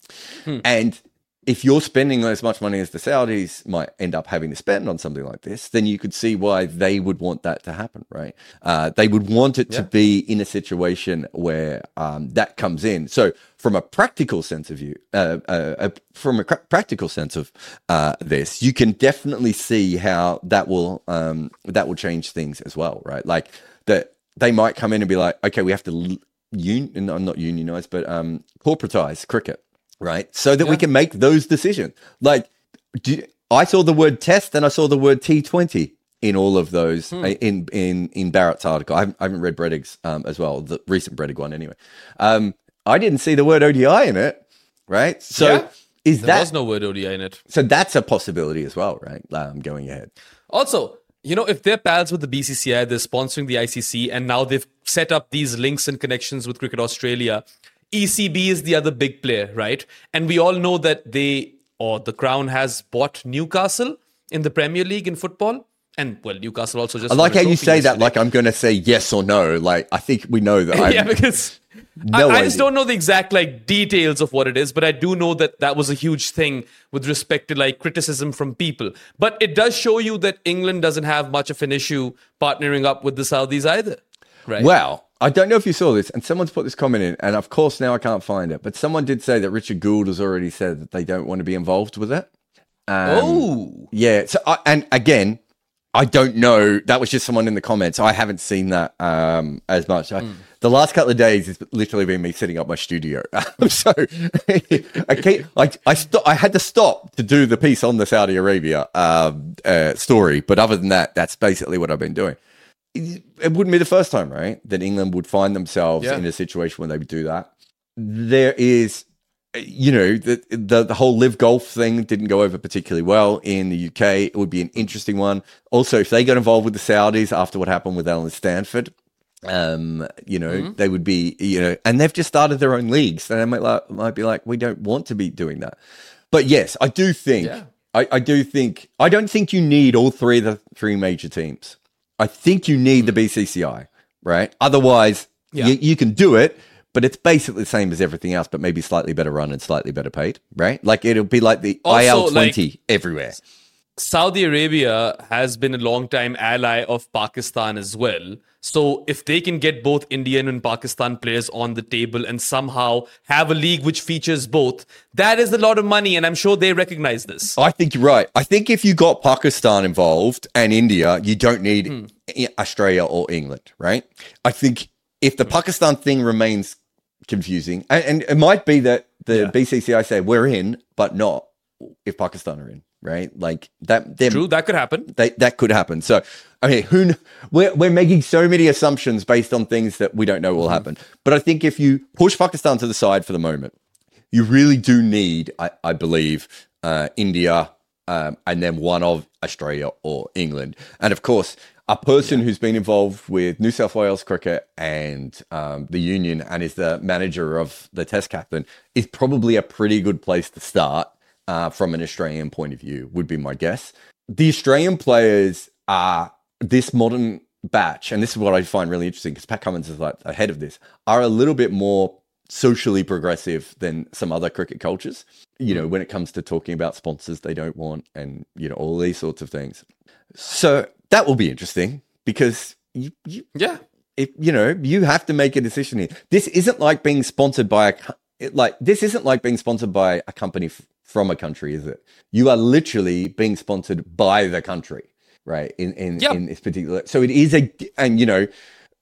And if you're spending as much money as the Saudis might end up having to spend on something like this, then you could see why they would want that to happen, right? Uh, they would want it to be in a situation where um, that comes in. So, from a practical sense of view, uh, uh, uh, from a cr- practical sense of uh, this, you can definitely see how that will um, that will change things as well, right? Like that they might come in and be like, okay, we have to l- un- no, not unionize, but um, corporatize cricket. Right, so that we can make those decisions. Like, do, I saw the word test and I saw the word T twenty in all of those Hmm. in in in Barrett's article. I haven't, I haven't read Brettig's um, as well, the recent Brettig one anyway. Um, I didn't see the word O D I in it. Right, so Yeah. is There that was no word O D I in it. so? That's a possibility as well, right? Um, going ahead. Also, you know, if they're pals with the B C C I, they're sponsoring the I C C, and now they've set up these links and connections with Cricket Australia. E C B is the other big player, right? And we all know that they, or the Crown has bought Newcastle in the Premier League in football. And, well, Newcastle also just... I like won a how you trophy say that. yesterday. Like I'm going to say yes or no. Like I think we know that. I'm- yeah, because No I, I just idea. don't know the exact like details of what it is, but I do know that that was a huge thing with respect to like criticism from people. But it does show you that England doesn't have much of an issue partnering up with the Saudis either, right? Well, I don't know if you saw this, and someone's put this comment in, and of course now I can't find it, but someone did say that Richard Gould has already said that they don't want to be involved with it. Um, oh, Yeah. So, I, and again, I don't know. That was just someone in the comments. I haven't seen that um, as much. I, The last couple of days has literally been me setting up my studio. so I can't, I I, sto- I had to stop to do the piece on the Saudi Arabia um, uh, story, but other than that, that's basically what I've been doing. It, it wouldn't be the first time, right, that England would find themselves Yeah. in a situation where they would do that. There is, you know, the, the the whole live golf thing didn't go over particularly well in the U K. It would be an interesting one. Also, if they got involved with the Saudis after what happened with Alan Stanford, um, you know, Mm-hmm. they would be, you know, and they've just started their own leagues. So they might, like, might be like, we don't want to be doing that. But yes, I do think, Yeah. I, I do think, I don't think you need all three of the three major teams. I think you need the B C C I, right? Otherwise, Yeah. you, you can do it, but it's basically the same as everything else, but maybe slightly better run and slightly better paid, right? Like it'll be like the Also, I L twenty everywhere. Saudi Arabia has been a long-time ally of Pakistan as well. So if they can get both Indian and Pakistan players on the table and somehow have a league which features both, that is a lot of money, and I'm sure they recognize this. I think you're right. I think if you got Pakistan involved and India, you don't need Hmm. I- Australia or England, right? I think if the Pakistan thing remains confusing, and, and it might be that the Yeah. B C C I say we're in, but not if Pakistan are in, right? Like that. they're- True, that could happen. They, that could happen. So, I mean, who kn- we're, we're making so many assumptions based on things that we don't know will happen. But I think if you push Pakistan to the side for the moment, you really do need, I, I believe, uh, India um, and then one of Australia or England. And of course, a person who's been involved with New South Wales cricket and um, the union and is the manager of the test captain is probably a pretty good place to start uh, from an Australian point of view, would be my guess. The Australian players are this modern batch, and this is what I find really interesting because Pat Cummins is like ahead of this, are a little bit more socially progressive than some other cricket cultures, you know, when it comes to talking about sponsors they don't want and, you know, all these sorts of things. So that will be interesting because you, you Yeah. if you know, you have to make a decision here. This isn't like being sponsored by a co- it, like this isn't like being sponsored by a company f- from a country, is it? You are literally being sponsored by the country, right? In in, Yep. in this particular, so it is a, and you know,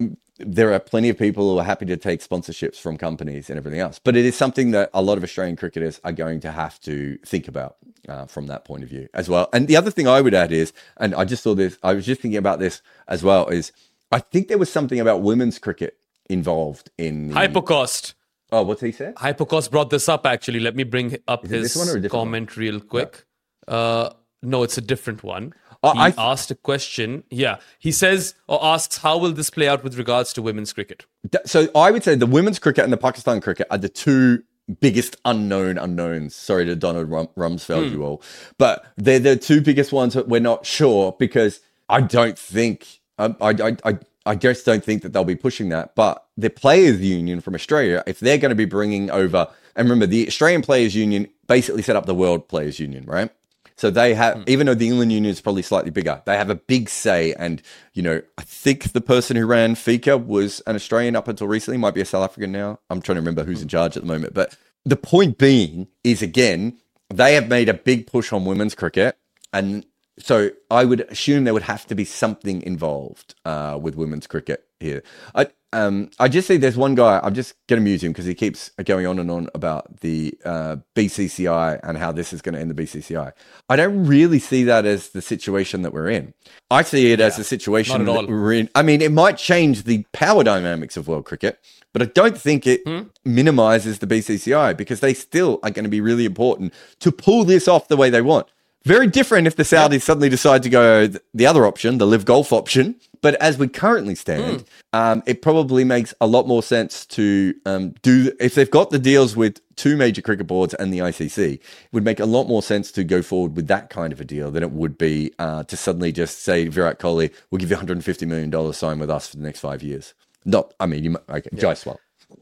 there are plenty of people who are happy to take sponsorships from companies and everything else, but it is something that a lot of Australian cricketers are going to have to think about uh, from that point of view as well. And the other thing I would add is, and I just saw this, I was just thinking about this as well, is I think there was something about women's cricket involved in the, Hypocost. Oh, what's he said? Hypocost brought this up, actually. Let me bring up Is it his this one or a different comment real quick. Uh, no, it's a different one. Oh, he I th- asked a question. Yeah. He says or asks, how will this play out with regards to women's cricket? Th- So I would say the women's cricket and the Pakistan cricket are the two biggest unknown unknowns. Sorry to Donald Rum- Rumsfeld, you all, but they're the two biggest ones that we're not sure, because I don't think I I I. I just don't think that they'll be pushing that. But the Players Union from Australia, if they're going to be bringing over, and remember, the Australian Players Union basically set up the World Players Union, right? So they have, mm. even though the England Union is probably slightly bigger, they have a big say. And, you know, I think the person who ran FICA was an Australian up until recently, might be a South African now. I'm trying to remember who's in charge at the moment. But the point being is, again, they have made a big push on women's cricket. And so I would assume there would have to be something involved uh, with women's cricket here. I um I just see there's one guy, I'm just going to mute him because he keeps going on and on about the uh, B C C I and how this is going to end the B C C I. I don't really see that as the situation that we're in. I see it yeah, as a situation that we're in. I mean, it might change the power dynamics of world cricket, but I don't think it hmm? minimizes the B C C I, because they still are going to be really important to pull this off the way they want. Very different if the Saudis yep. suddenly decide to go the other option, the Live Golf option. But as we currently stand, mm. um, it probably makes a lot more sense to um, do, if they've got the deals with two major cricket boards and the I C C, it would make a lot more sense to go forward with that kind of a deal than it would be uh, to suddenly just say, Virat Kohli, we'll give you one hundred fifty million dollars sign with us for the next five years. Not, I mean, you okay, yeah. Jaiswal.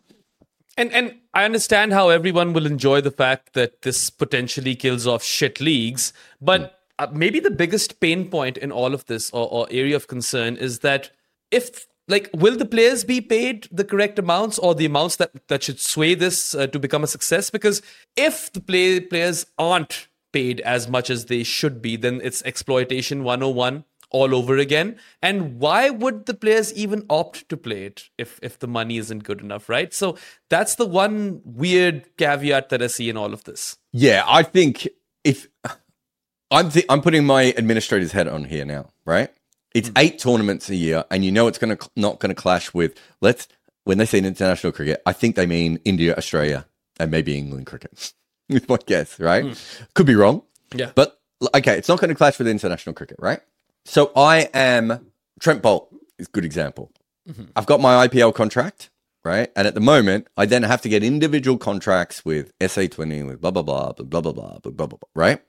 And and I understand how everyone will enjoy the fact that this potentially kills off shit leagues, but mm. uh, maybe the biggest pain point in all of this, or, or area of concern, is that if, like, will the players be paid the correct amounts, or the amounts that, that should sway this uh, to become a success? Because if the play, players aren't paid as much as they should be, then it's exploitation one oh one. All over again. And why would the players even opt to play it if if the money isn't good enough, right? So that's the one weird caveat that I see in all of this. Yeah, I think if I'm th- I'm putting my administrator's head on here now, right? It's mm-hmm. eight tournaments a year, and you know it's going to cl- not going to clash with, let's, when they say international cricket, I think they mean India, Australia, and maybe England cricket. With my guess, right? Mm. Could be wrong. Yeah. But okay, it's not going to clash with international cricket, right? So I am, Trent Boult is a good example. Mm-hmm. I've got my I P L contract, right? And at the moment, I then have to get individual contracts with S A twenty, with blah, blah, blah, blah, blah, blah, blah, blah, blah, blah, right?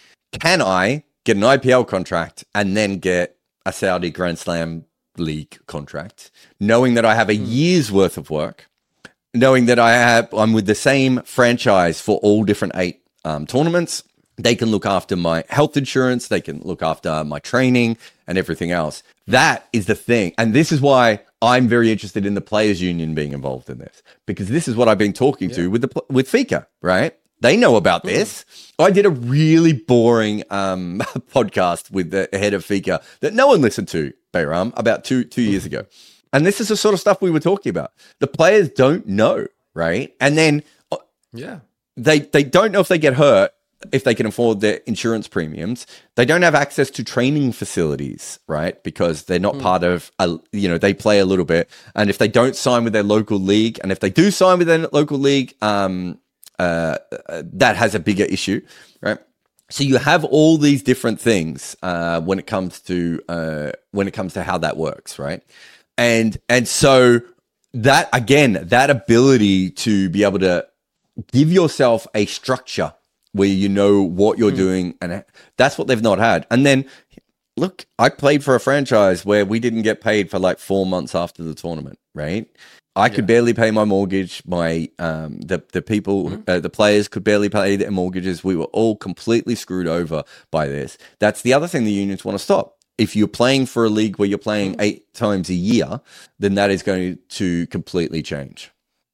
Can I get an I P L contract and then get a Saudi Grand Slam League contract, knowing that I have a mm. year's worth of work, knowing that I have, I'm with the same franchise for all different eight um, tournaments? They can look after my health insurance. They can look after my training and everything else. That is the thing. And this is why I'm very interested in the Players Union being involved in this, because this is what I've been talking yeah. to with the with FICA, right? They know about mm. this. I did a really boring um, podcast with the head of FICA that no one listened to, Bayram, about two two years ago. And this is the sort of stuff we were talking about. The players don't know, right? And then yeah, they they don't know if they get hurt, if they can afford their insurance premiums. They don't have access to training facilities, right? Because they're not mm. part of, a, you know, they play a little bit. And if they don't sign with their local league, and if they do sign with their local league, um, uh, that has a bigger issue, right? So you have all these different things uh, when it comes to uh, when it comes to how that works, right? And and so that, again, that ability to be able to give yourself a structure where you know what you're mm. doing, and that's what they've not had. And then, look, I played for a franchise where we didn't get paid for like four months after the tournament, right? I could yeah. barely pay my mortgage. My um, the the people, mm. uh, the players could barely pay their mortgages. We were all completely screwed over by this. That's the other thing the unions want to stop. If you're playing for a league where you're playing mm. eight times a year, then that is going to completely change.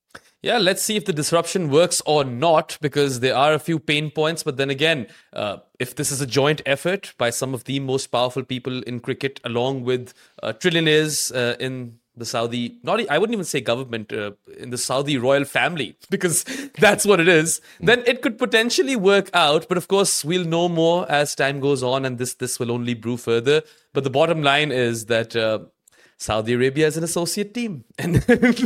Yeah, let's see if the disruption works or not, because there are a few pain points. But then again, uh, if this is a joint effort by some of the most powerful people in cricket, along with uh, trillionaires uh, in the Saudi, not I wouldn't even say government, uh, in the Saudi royal family, because that's what it is, then it could potentially work out. But of course, we'll know more as time goes on, and this this will only brew further. But the bottom line is that Uh, Saudi Arabia is an associate team, and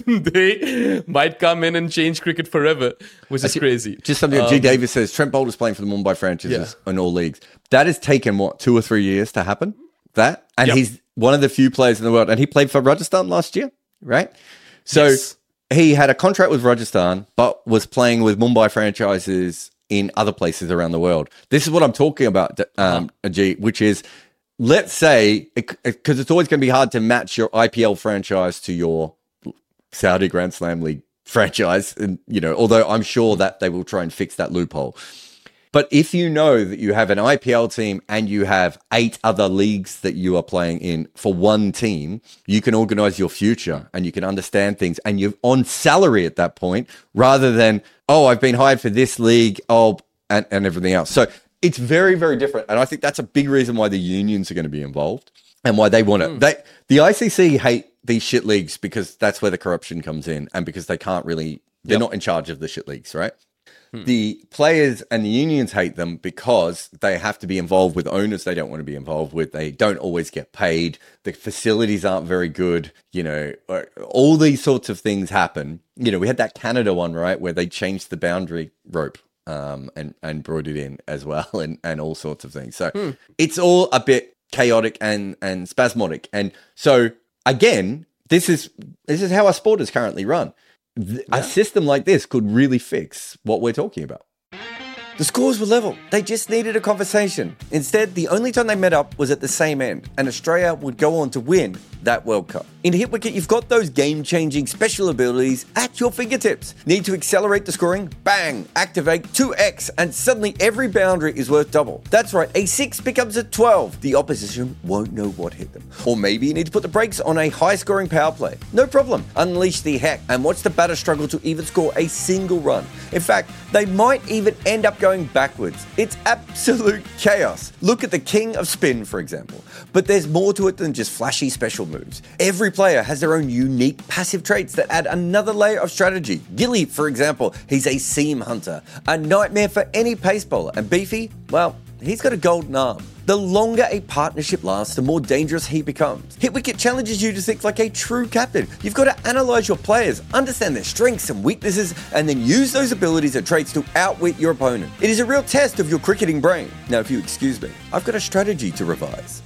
they might come in and change cricket forever, which is crazy. Just something um, G. Davis says, Trent Boulder's playing for the Mumbai franchises yeah. in all leagues. That has taken, what, two or three years to happen? That? And yep. he's one of the few players in the world, and he played for Rajasthan last year, right? So yes. he had a contract with Rajasthan, but was playing with Mumbai franchises in other places around the world. This is what I'm talking about, um, uh-huh. G, which is, let's say, because it's always going to be hard to match your I P L franchise to your Saudi Grand Slam League franchise, and you know, although I'm sure that they will try and fix that loophole. But if you know that you have an I P L team and you have eight other leagues that you are playing in for one team, you can organize your future and you can understand things, and you're on salary at that point rather than, oh, I've been hired for this league, oh, and, and everything else. So it's very, very different. And I think that's a big reason why the unions are going to be involved and why they want it. Mm. They, the I C C hate these shit leagues because that's where the corruption comes in, and because they can't really, they're yep. not in charge of the shit leagues, right? Hmm. The players and the unions hate them because they have to be involved with owners they don't want to be involved with. They don't always get paid. The facilities aren't very good. You know, all these sorts of things happen. You know, we had that Canada one, right, where they changed the boundary rope. Um, and, and brought it in as well, and, and all sorts of things. So hmm. it's all a bit chaotic and, and spasmodic. And so, again, this is this is how our sport is currently run. Yeah. A system like this could really fix what we're talking about. The scores were level. They just needed a conversation. Instead, the only time they met up was at the same end, and Australia would go on to win that World Cup. In Hitwicket, you've got those game-changing special abilities at your fingertips. Need to accelerate the scoring? Bang! Activate two X, and suddenly every boundary is worth double. That's right, a six becomes a twelve. The opposition won't know what hit them. Or maybe you need to put the brakes on a high-scoring power play. No problem. Unleash the heck and watch the batter struggle to even score a single run. In fact, they might even end up going backwards. It's absolute chaos. Look at the king of spin, for example. But there's more to it than just flashy special moves. Every player has their own unique passive traits that add another layer of strategy. Gilly, for example, he's a seam hunter, a nightmare for any pace bowler. And Beefy, well, he's got a golden arm. The longer a partnership lasts, the more dangerous he becomes. Hitwicket challenges you to think like a true captain. You've got to analyze your players, understand their strengths and weaknesses, and then use those abilities and traits to outwit your opponent. It is a real test of your cricketing brain. Now, if you excuse me, I've got a strategy to revise.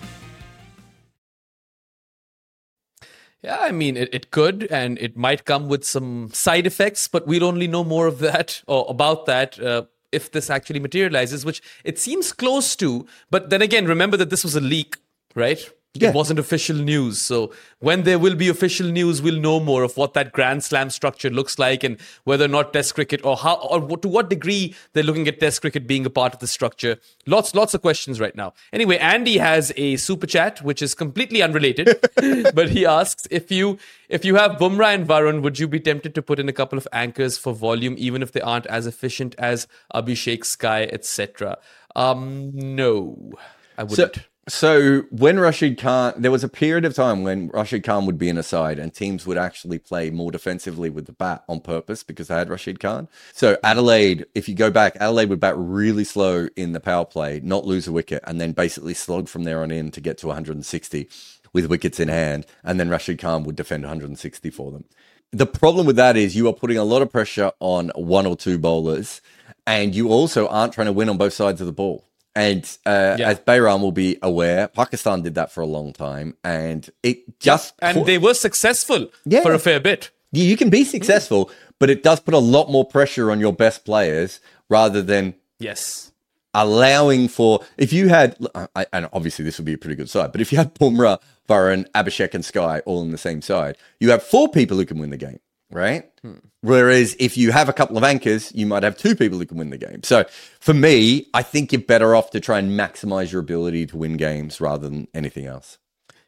Yeah, I mean, it, it could, and it might come with some side effects, but we'll only know more of that, or about that, uh, if this actually materializes, which it seems close to. But then again, remember that this was a leak, right? Yeah. It wasn't official news. So when there will be official news, we'll know more of what that Grand Slam structure looks like, and whether or not Test cricket, or how, or to what degree they're looking at Test cricket being a part of the structure. Lots, lots of questions right now. Anyway, Andy has a super chat, which is completely unrelated, but he asks, if you if you have Bumrah and Varun, would you be tempted to put in a couple of anchors for volume, even if they aren't as efficient as Abhishek, Sky, et cetera? Um, no, I wouldn't. So- So when Rashid Khan, there was a period of time when Rashid Khan would be in a side and teams would actually play more defensively with the bat on purpose because they had Rashid Khan. So Adelaide, if you go back, Adelaide would bat really slow in the power play, not lose a wicket, and then basically slog from there on in to get to one hundred sixty with wickets in hand. And then Rashid Khan would defend one hundred sixty for them. The problem with that is you are putting a lot of pressure on one or two bowlers, and you also aren't trying to win on both sides of the ball. And uh, yeah. as Bayram will be aware, Pakistan did that for a long time, and it just yeah. and put, they were successful yeah. for a fair bit. You can be successful, mm. but it does put a lot more pressure on your best players rather than yes allowing for. If you had, and obviously this would be a pretty good side, but if you had Bumrah, Varun, Abhishek, and Sky all on the same side, you have four people who can win the game, right? Hmm. Whereas if you have a couple of anchors, you might have two people who can win the game. So for me, I think you're better off to try and maximize your ability to win games rather than anything else.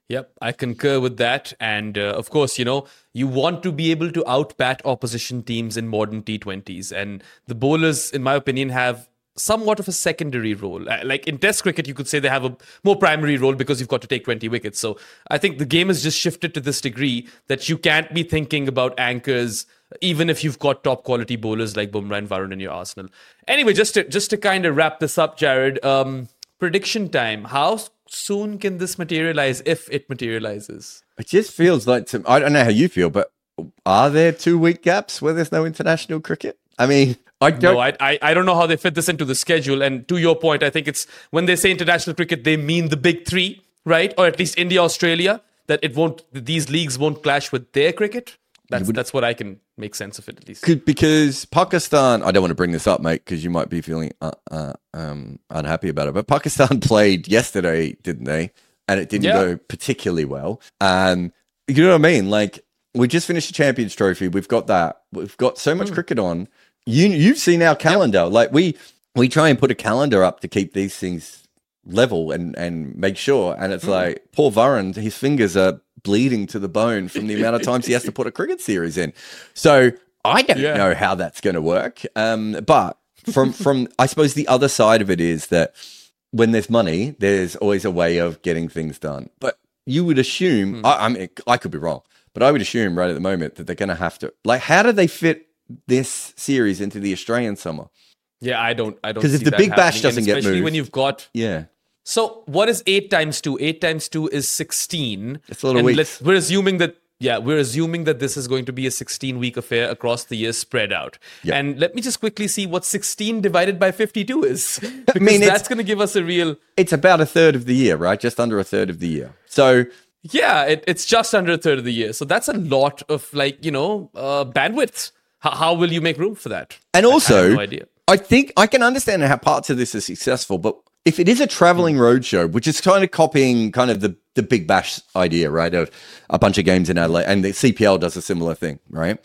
Yep, I concur with that. And uh, of course, you know, you want to be able to outbat opposition teams in modern T twenties. And the bowlers, in my opinion, have somewhat of a secondary role. Uh, Like in Test cricket, you could say they have a more primary role because you've got to take twenty wickets. So I think the game has just shifted to this degree that you can't be thinking about anchors, even if you've got top quality bowlers like Bumrah and Varun in your arsenal. Anyway, just to just to kind of wrap this up, Jared, um, prediction time. How soon can this materialize if it materializes? It just feels like to, I don't know how you feel, but are there two week gaps where there's no international cricket? I mean, I don't. No, I, I I don't know how they fit this into the schedule. And to your point, I think it's when they say international cricket, they mean the big three, right? Or at least India, Australia. That it won't. These leagues won't clash with their cricket. That's would- that's what I can make sense of it at least. Could, because Pakistan, I don't want to bring this up, mate, because you might be feeling uh, uh, um, unhappy about it. But Pakistan played yesterday, didn't they? And it didn't Yeah. go particularly well. Um, you know what I mean? Like, we just finished the Champions Trophy. We've got that. We've got so much cricket on. You you've seen our calendar. Like we we try and put a calendar up to keep these things level and and make sure. And it's like poor Varun, his fingers are bleeding to the bone from the amount of times he has to put a cricket series in. So I don't Yeah. know how that's going to work. Um, but from from I suppose the other side of it is that when there's money, there's always a way of getting things done. But you would assume, I, I mean, I could be wrong, but I would assume right at the moment that they're going to have to, like, how do they fit this series into the Australian summer? Yeah, I don't. I don't. 'Cause if see the that Big Bash happening, and doesn't get especially moved- when you've got. Yeah. So what is eight times two? Eight times two is sixteen. It's a lot of and weeks. let's- We're assuming that. Yeah, we're assuming that this is going to be a sixteen-week affair across the year, spread out. Yeah. And let me just quickly see what sixteen divided by fifty-two is, because mean, it's- that's going to give us a real. It's about a third of the year, right? Just under a third of the year. So Yeah, it, it's just under a third of the year. So that's a lot of, like, you know, uh, bandwidth. How, how will you make room for that? And I- I also, have no idea. I think I can understand how parts of this are successful, but if it is a traveling roadshow, which is kind of copying kind of the, the Big Bash idea, right? Of a bunch of games in Adelaide, and the C P L does a similar thing, right?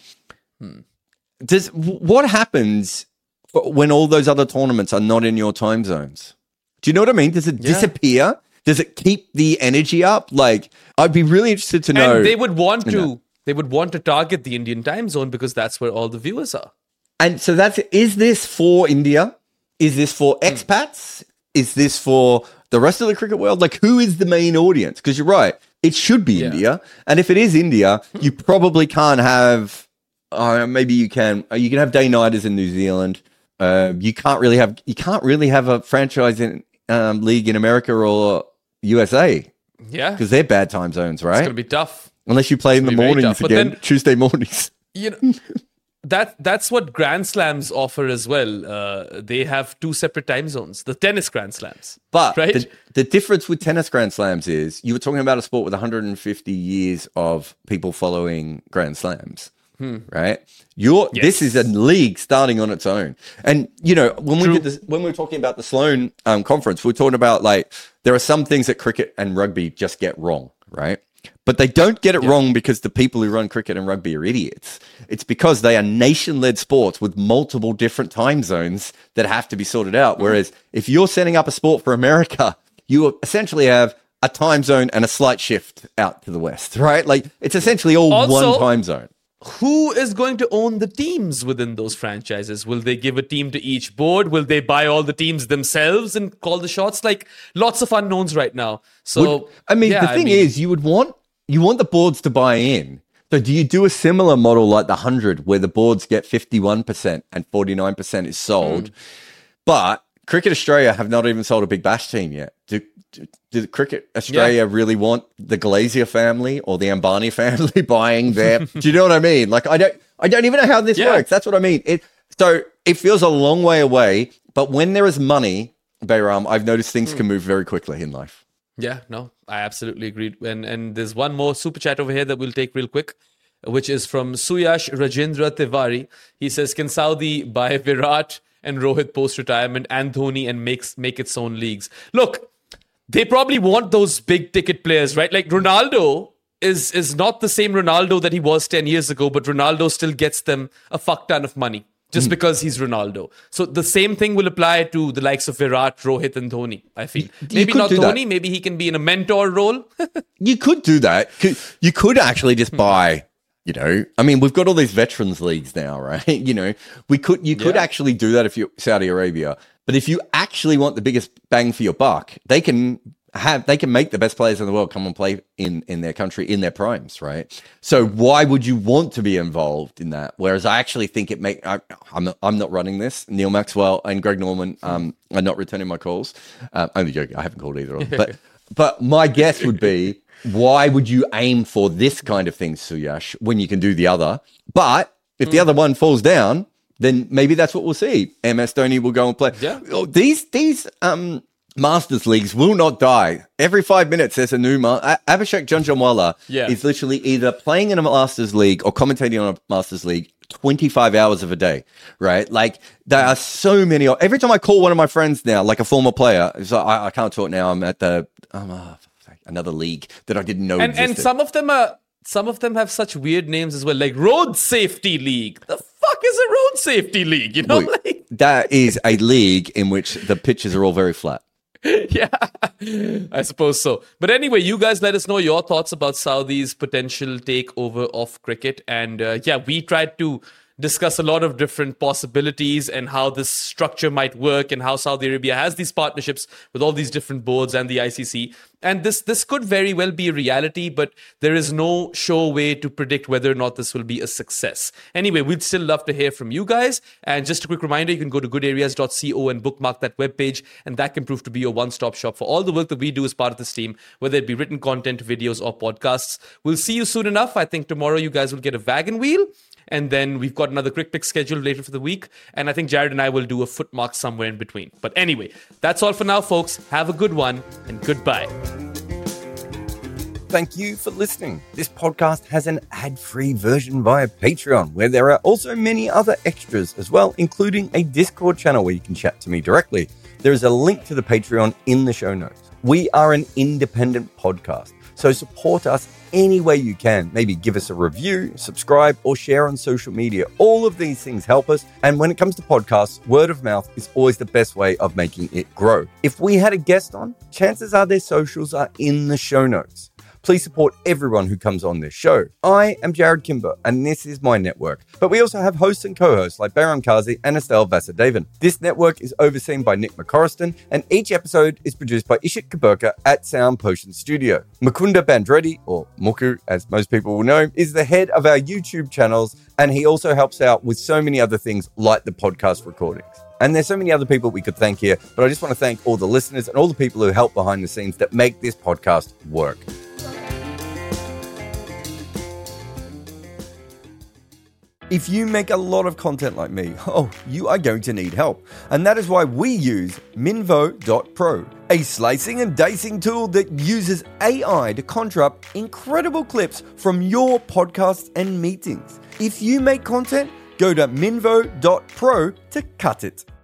Does what happens when all those other tournaments are not in your time zones? Do you know what I mean? Does it Yeah. disappear? Does it keep the energy up? Like, I'd be really interested to know. And they would want to. know. They would want to target the Indian time zone because that's where all the viewers are. And so that's is this for India? Is this for expats? Is this for the rest of the cricket world? Like, who is the main audience? Because you're right, it should be Yeah. India. And if it is India, you probably can't have. Uh, maybe you can. uh, You can have day-nighters in New Zealand. Uh, you can't really have. You can't really have a franchise in um, league in America or U S A Yeah, because they're bad time zones, it's right? going to be tough. Unless you play in the gonna be very mornings tough. But again, then- Tuesday mornings. You know, that that's what Grand Slams offer as well. Uh, they have two separate time zones. The tennis Grand Slams, But right? the, the difference with tennis Grand Slams is you were talking about a sport with one hundred fifty years of people following Grand Slams, right? You're this is a league starting on its own. And you know when we did this, when we were talking about the Sloan um, conference, we were talking about like there are some things that cricket and rugby just get wrong, right? But they don't get it wrong because the people who run cricket and rugby are idiots. It's because they are nation-led sports with multiple different time zones that have to be sorted out. Whereas if you're setting up a sport for America, you essentially have a time zone and a slight shift out to the west, right? Like it's essentially all Also- one time zone. Who is going to own the teams within those franchises? Will they give a team to each board? Will they buy all the teams themselves and call the shots? Like lots of unknowns right now. So Would- I mean, yeah, the thing mean, is, you would want you want the boards to buy in. So, do you do a similar model like the hundred, where the boards get fifty-one percent and forty-nine percent is sold? But Cricket Australia have not even sold a Big Bash team yet. Do, do, do Cricket Australia really want the Glazier family or the Ambani family buying their? Do you know what I mean? Like, I don't, I don't even know how this Yeah. works. That's what I mean. It so it feels a long way away. But when there is money, Bayram, I've noticed things can move very quickly in life. Yeah, no, I absolutely agree. And and there's one more super chat over here that we'll take real quick, which is from Suyash Rajendra Tiwari. He says, "Can Saudi buy Virat and Rohit post retirement and Dhoni and makes make its own leagues?" Look, they probably want those big ticket players, right? Like Ronaldo is is not the same Ronaldo that he was ten years ago, but Ronaldo still gets them a fuck ton of money. just because he's Ronaldo. So the same thing will apply to the likes of Virat, Rohit, and Dhoni, I feel. You Maybe could not do that. Dhoni, maybe he can be in a mentor role. You could do that. Could- You could actually just buy, you know, I mean, we've got all these veterans leagues now, right? You know, we could, you could Yeah. actually do that if you're Saudi Arabia. But if you actually want the biggest bang for your buck, they can have, they can make the best players in the world come and play in, in their country in their primes, right? So why would you want to be involved in that? Whereas I actually think it make, I, I'm not, I'm not running this. Neil Maxwell and Greg Norman um, are not returning my calls. Uh, only joking. I haven't called either of them. But, but my guess would be, why would you aim for this kind of thing, Suyash, when you can do the other? But if the other one falls down, then maybe that's what we'll see. M S Dhoni will go and play. Yeah. Oh, these these um, Masters leagues will not die. Every five minutes, there's a new ma- A- Abhishek Janjanwala Yeah. is literally either playing in a Masters league or commentating on a Masters league twenty-five hours of a day, right? Like there are so many. Every time I call one of my friends now, like a former player, it's like, I, I can't talk now. I'm at the um, uh, another league that I didn't know and existed. and some of them are some of them have such weird names as well, like Road Safety League. The fuck is a road safety league? You know, Look, like that is a league in which the pitches are all very flat. yeah, I suppose so. But anyway, you guys let us know your thoughts about Saudi's potential takeover of cricket. And uh, yeah, we tried to discuss a lot of different possibilities and how this structure might work and how Saudi Arabia has these partnerships with all these different boards and the I C C. And this this could very well be a reality, but there is no sure way to predict whether or not this will be a success. Anyway, we'd still love to hear from you guys. And just a quick reminder, you can go to good areas dot co and bookmark that webpage, and that can prove to be your one-stop shop for all the work that we do as part of this team, whether it be written content, videos, or podcasts. We'll see you soon enough. I think tomorrow you guys will get a wagon wheel. And then we've got another quick pick scheduled later for the week. And I think Jared and I will do a footmark somewhere in between. But anyway, that's all for now, folks. Have a good one and goodbye. Thank you for listening. This podcast has an ad-free version via Patreon, where there are also many other extras as well, including a Discord channel where you can chat to me directly. There is a link to the Patreon in the show notes. We are an independent podcast, so support us any way you can. Maybe give us a review, subscribe, or share on social media. All of these things help us. And when it comes to podcasts, word of mouth is always the best way of making it grow. If we had a guest on, chances are their socials are in the show notes. Please support everyone who comes on this show. I am Jared Kimber, and this is my network. But we also have hosts and co-hosts like Bayram Kazi and Estelle Vasudevan. This network is overseen by Nick McCorriston, and each episode is produced by Ishit Kaburka at Sound Potion Studio. Mukunda Bandreddi, or Muku as most people will know, is the head of our YouTube channels, and he also helps out with so many other things like the podcast recordings. And there's so many other people we could thank here, but I just want to thank all the listeners and all the people who help behind the scenes that make this podcast work. If you make a lot of content like me, oh, you are going to need help. And that is why we use Minvo dot pro, a slicing and dicing tool that uses A I to conjure up incredible clips from your podcasts and meetings. If you make content, go to Minvo dot pro to cut it.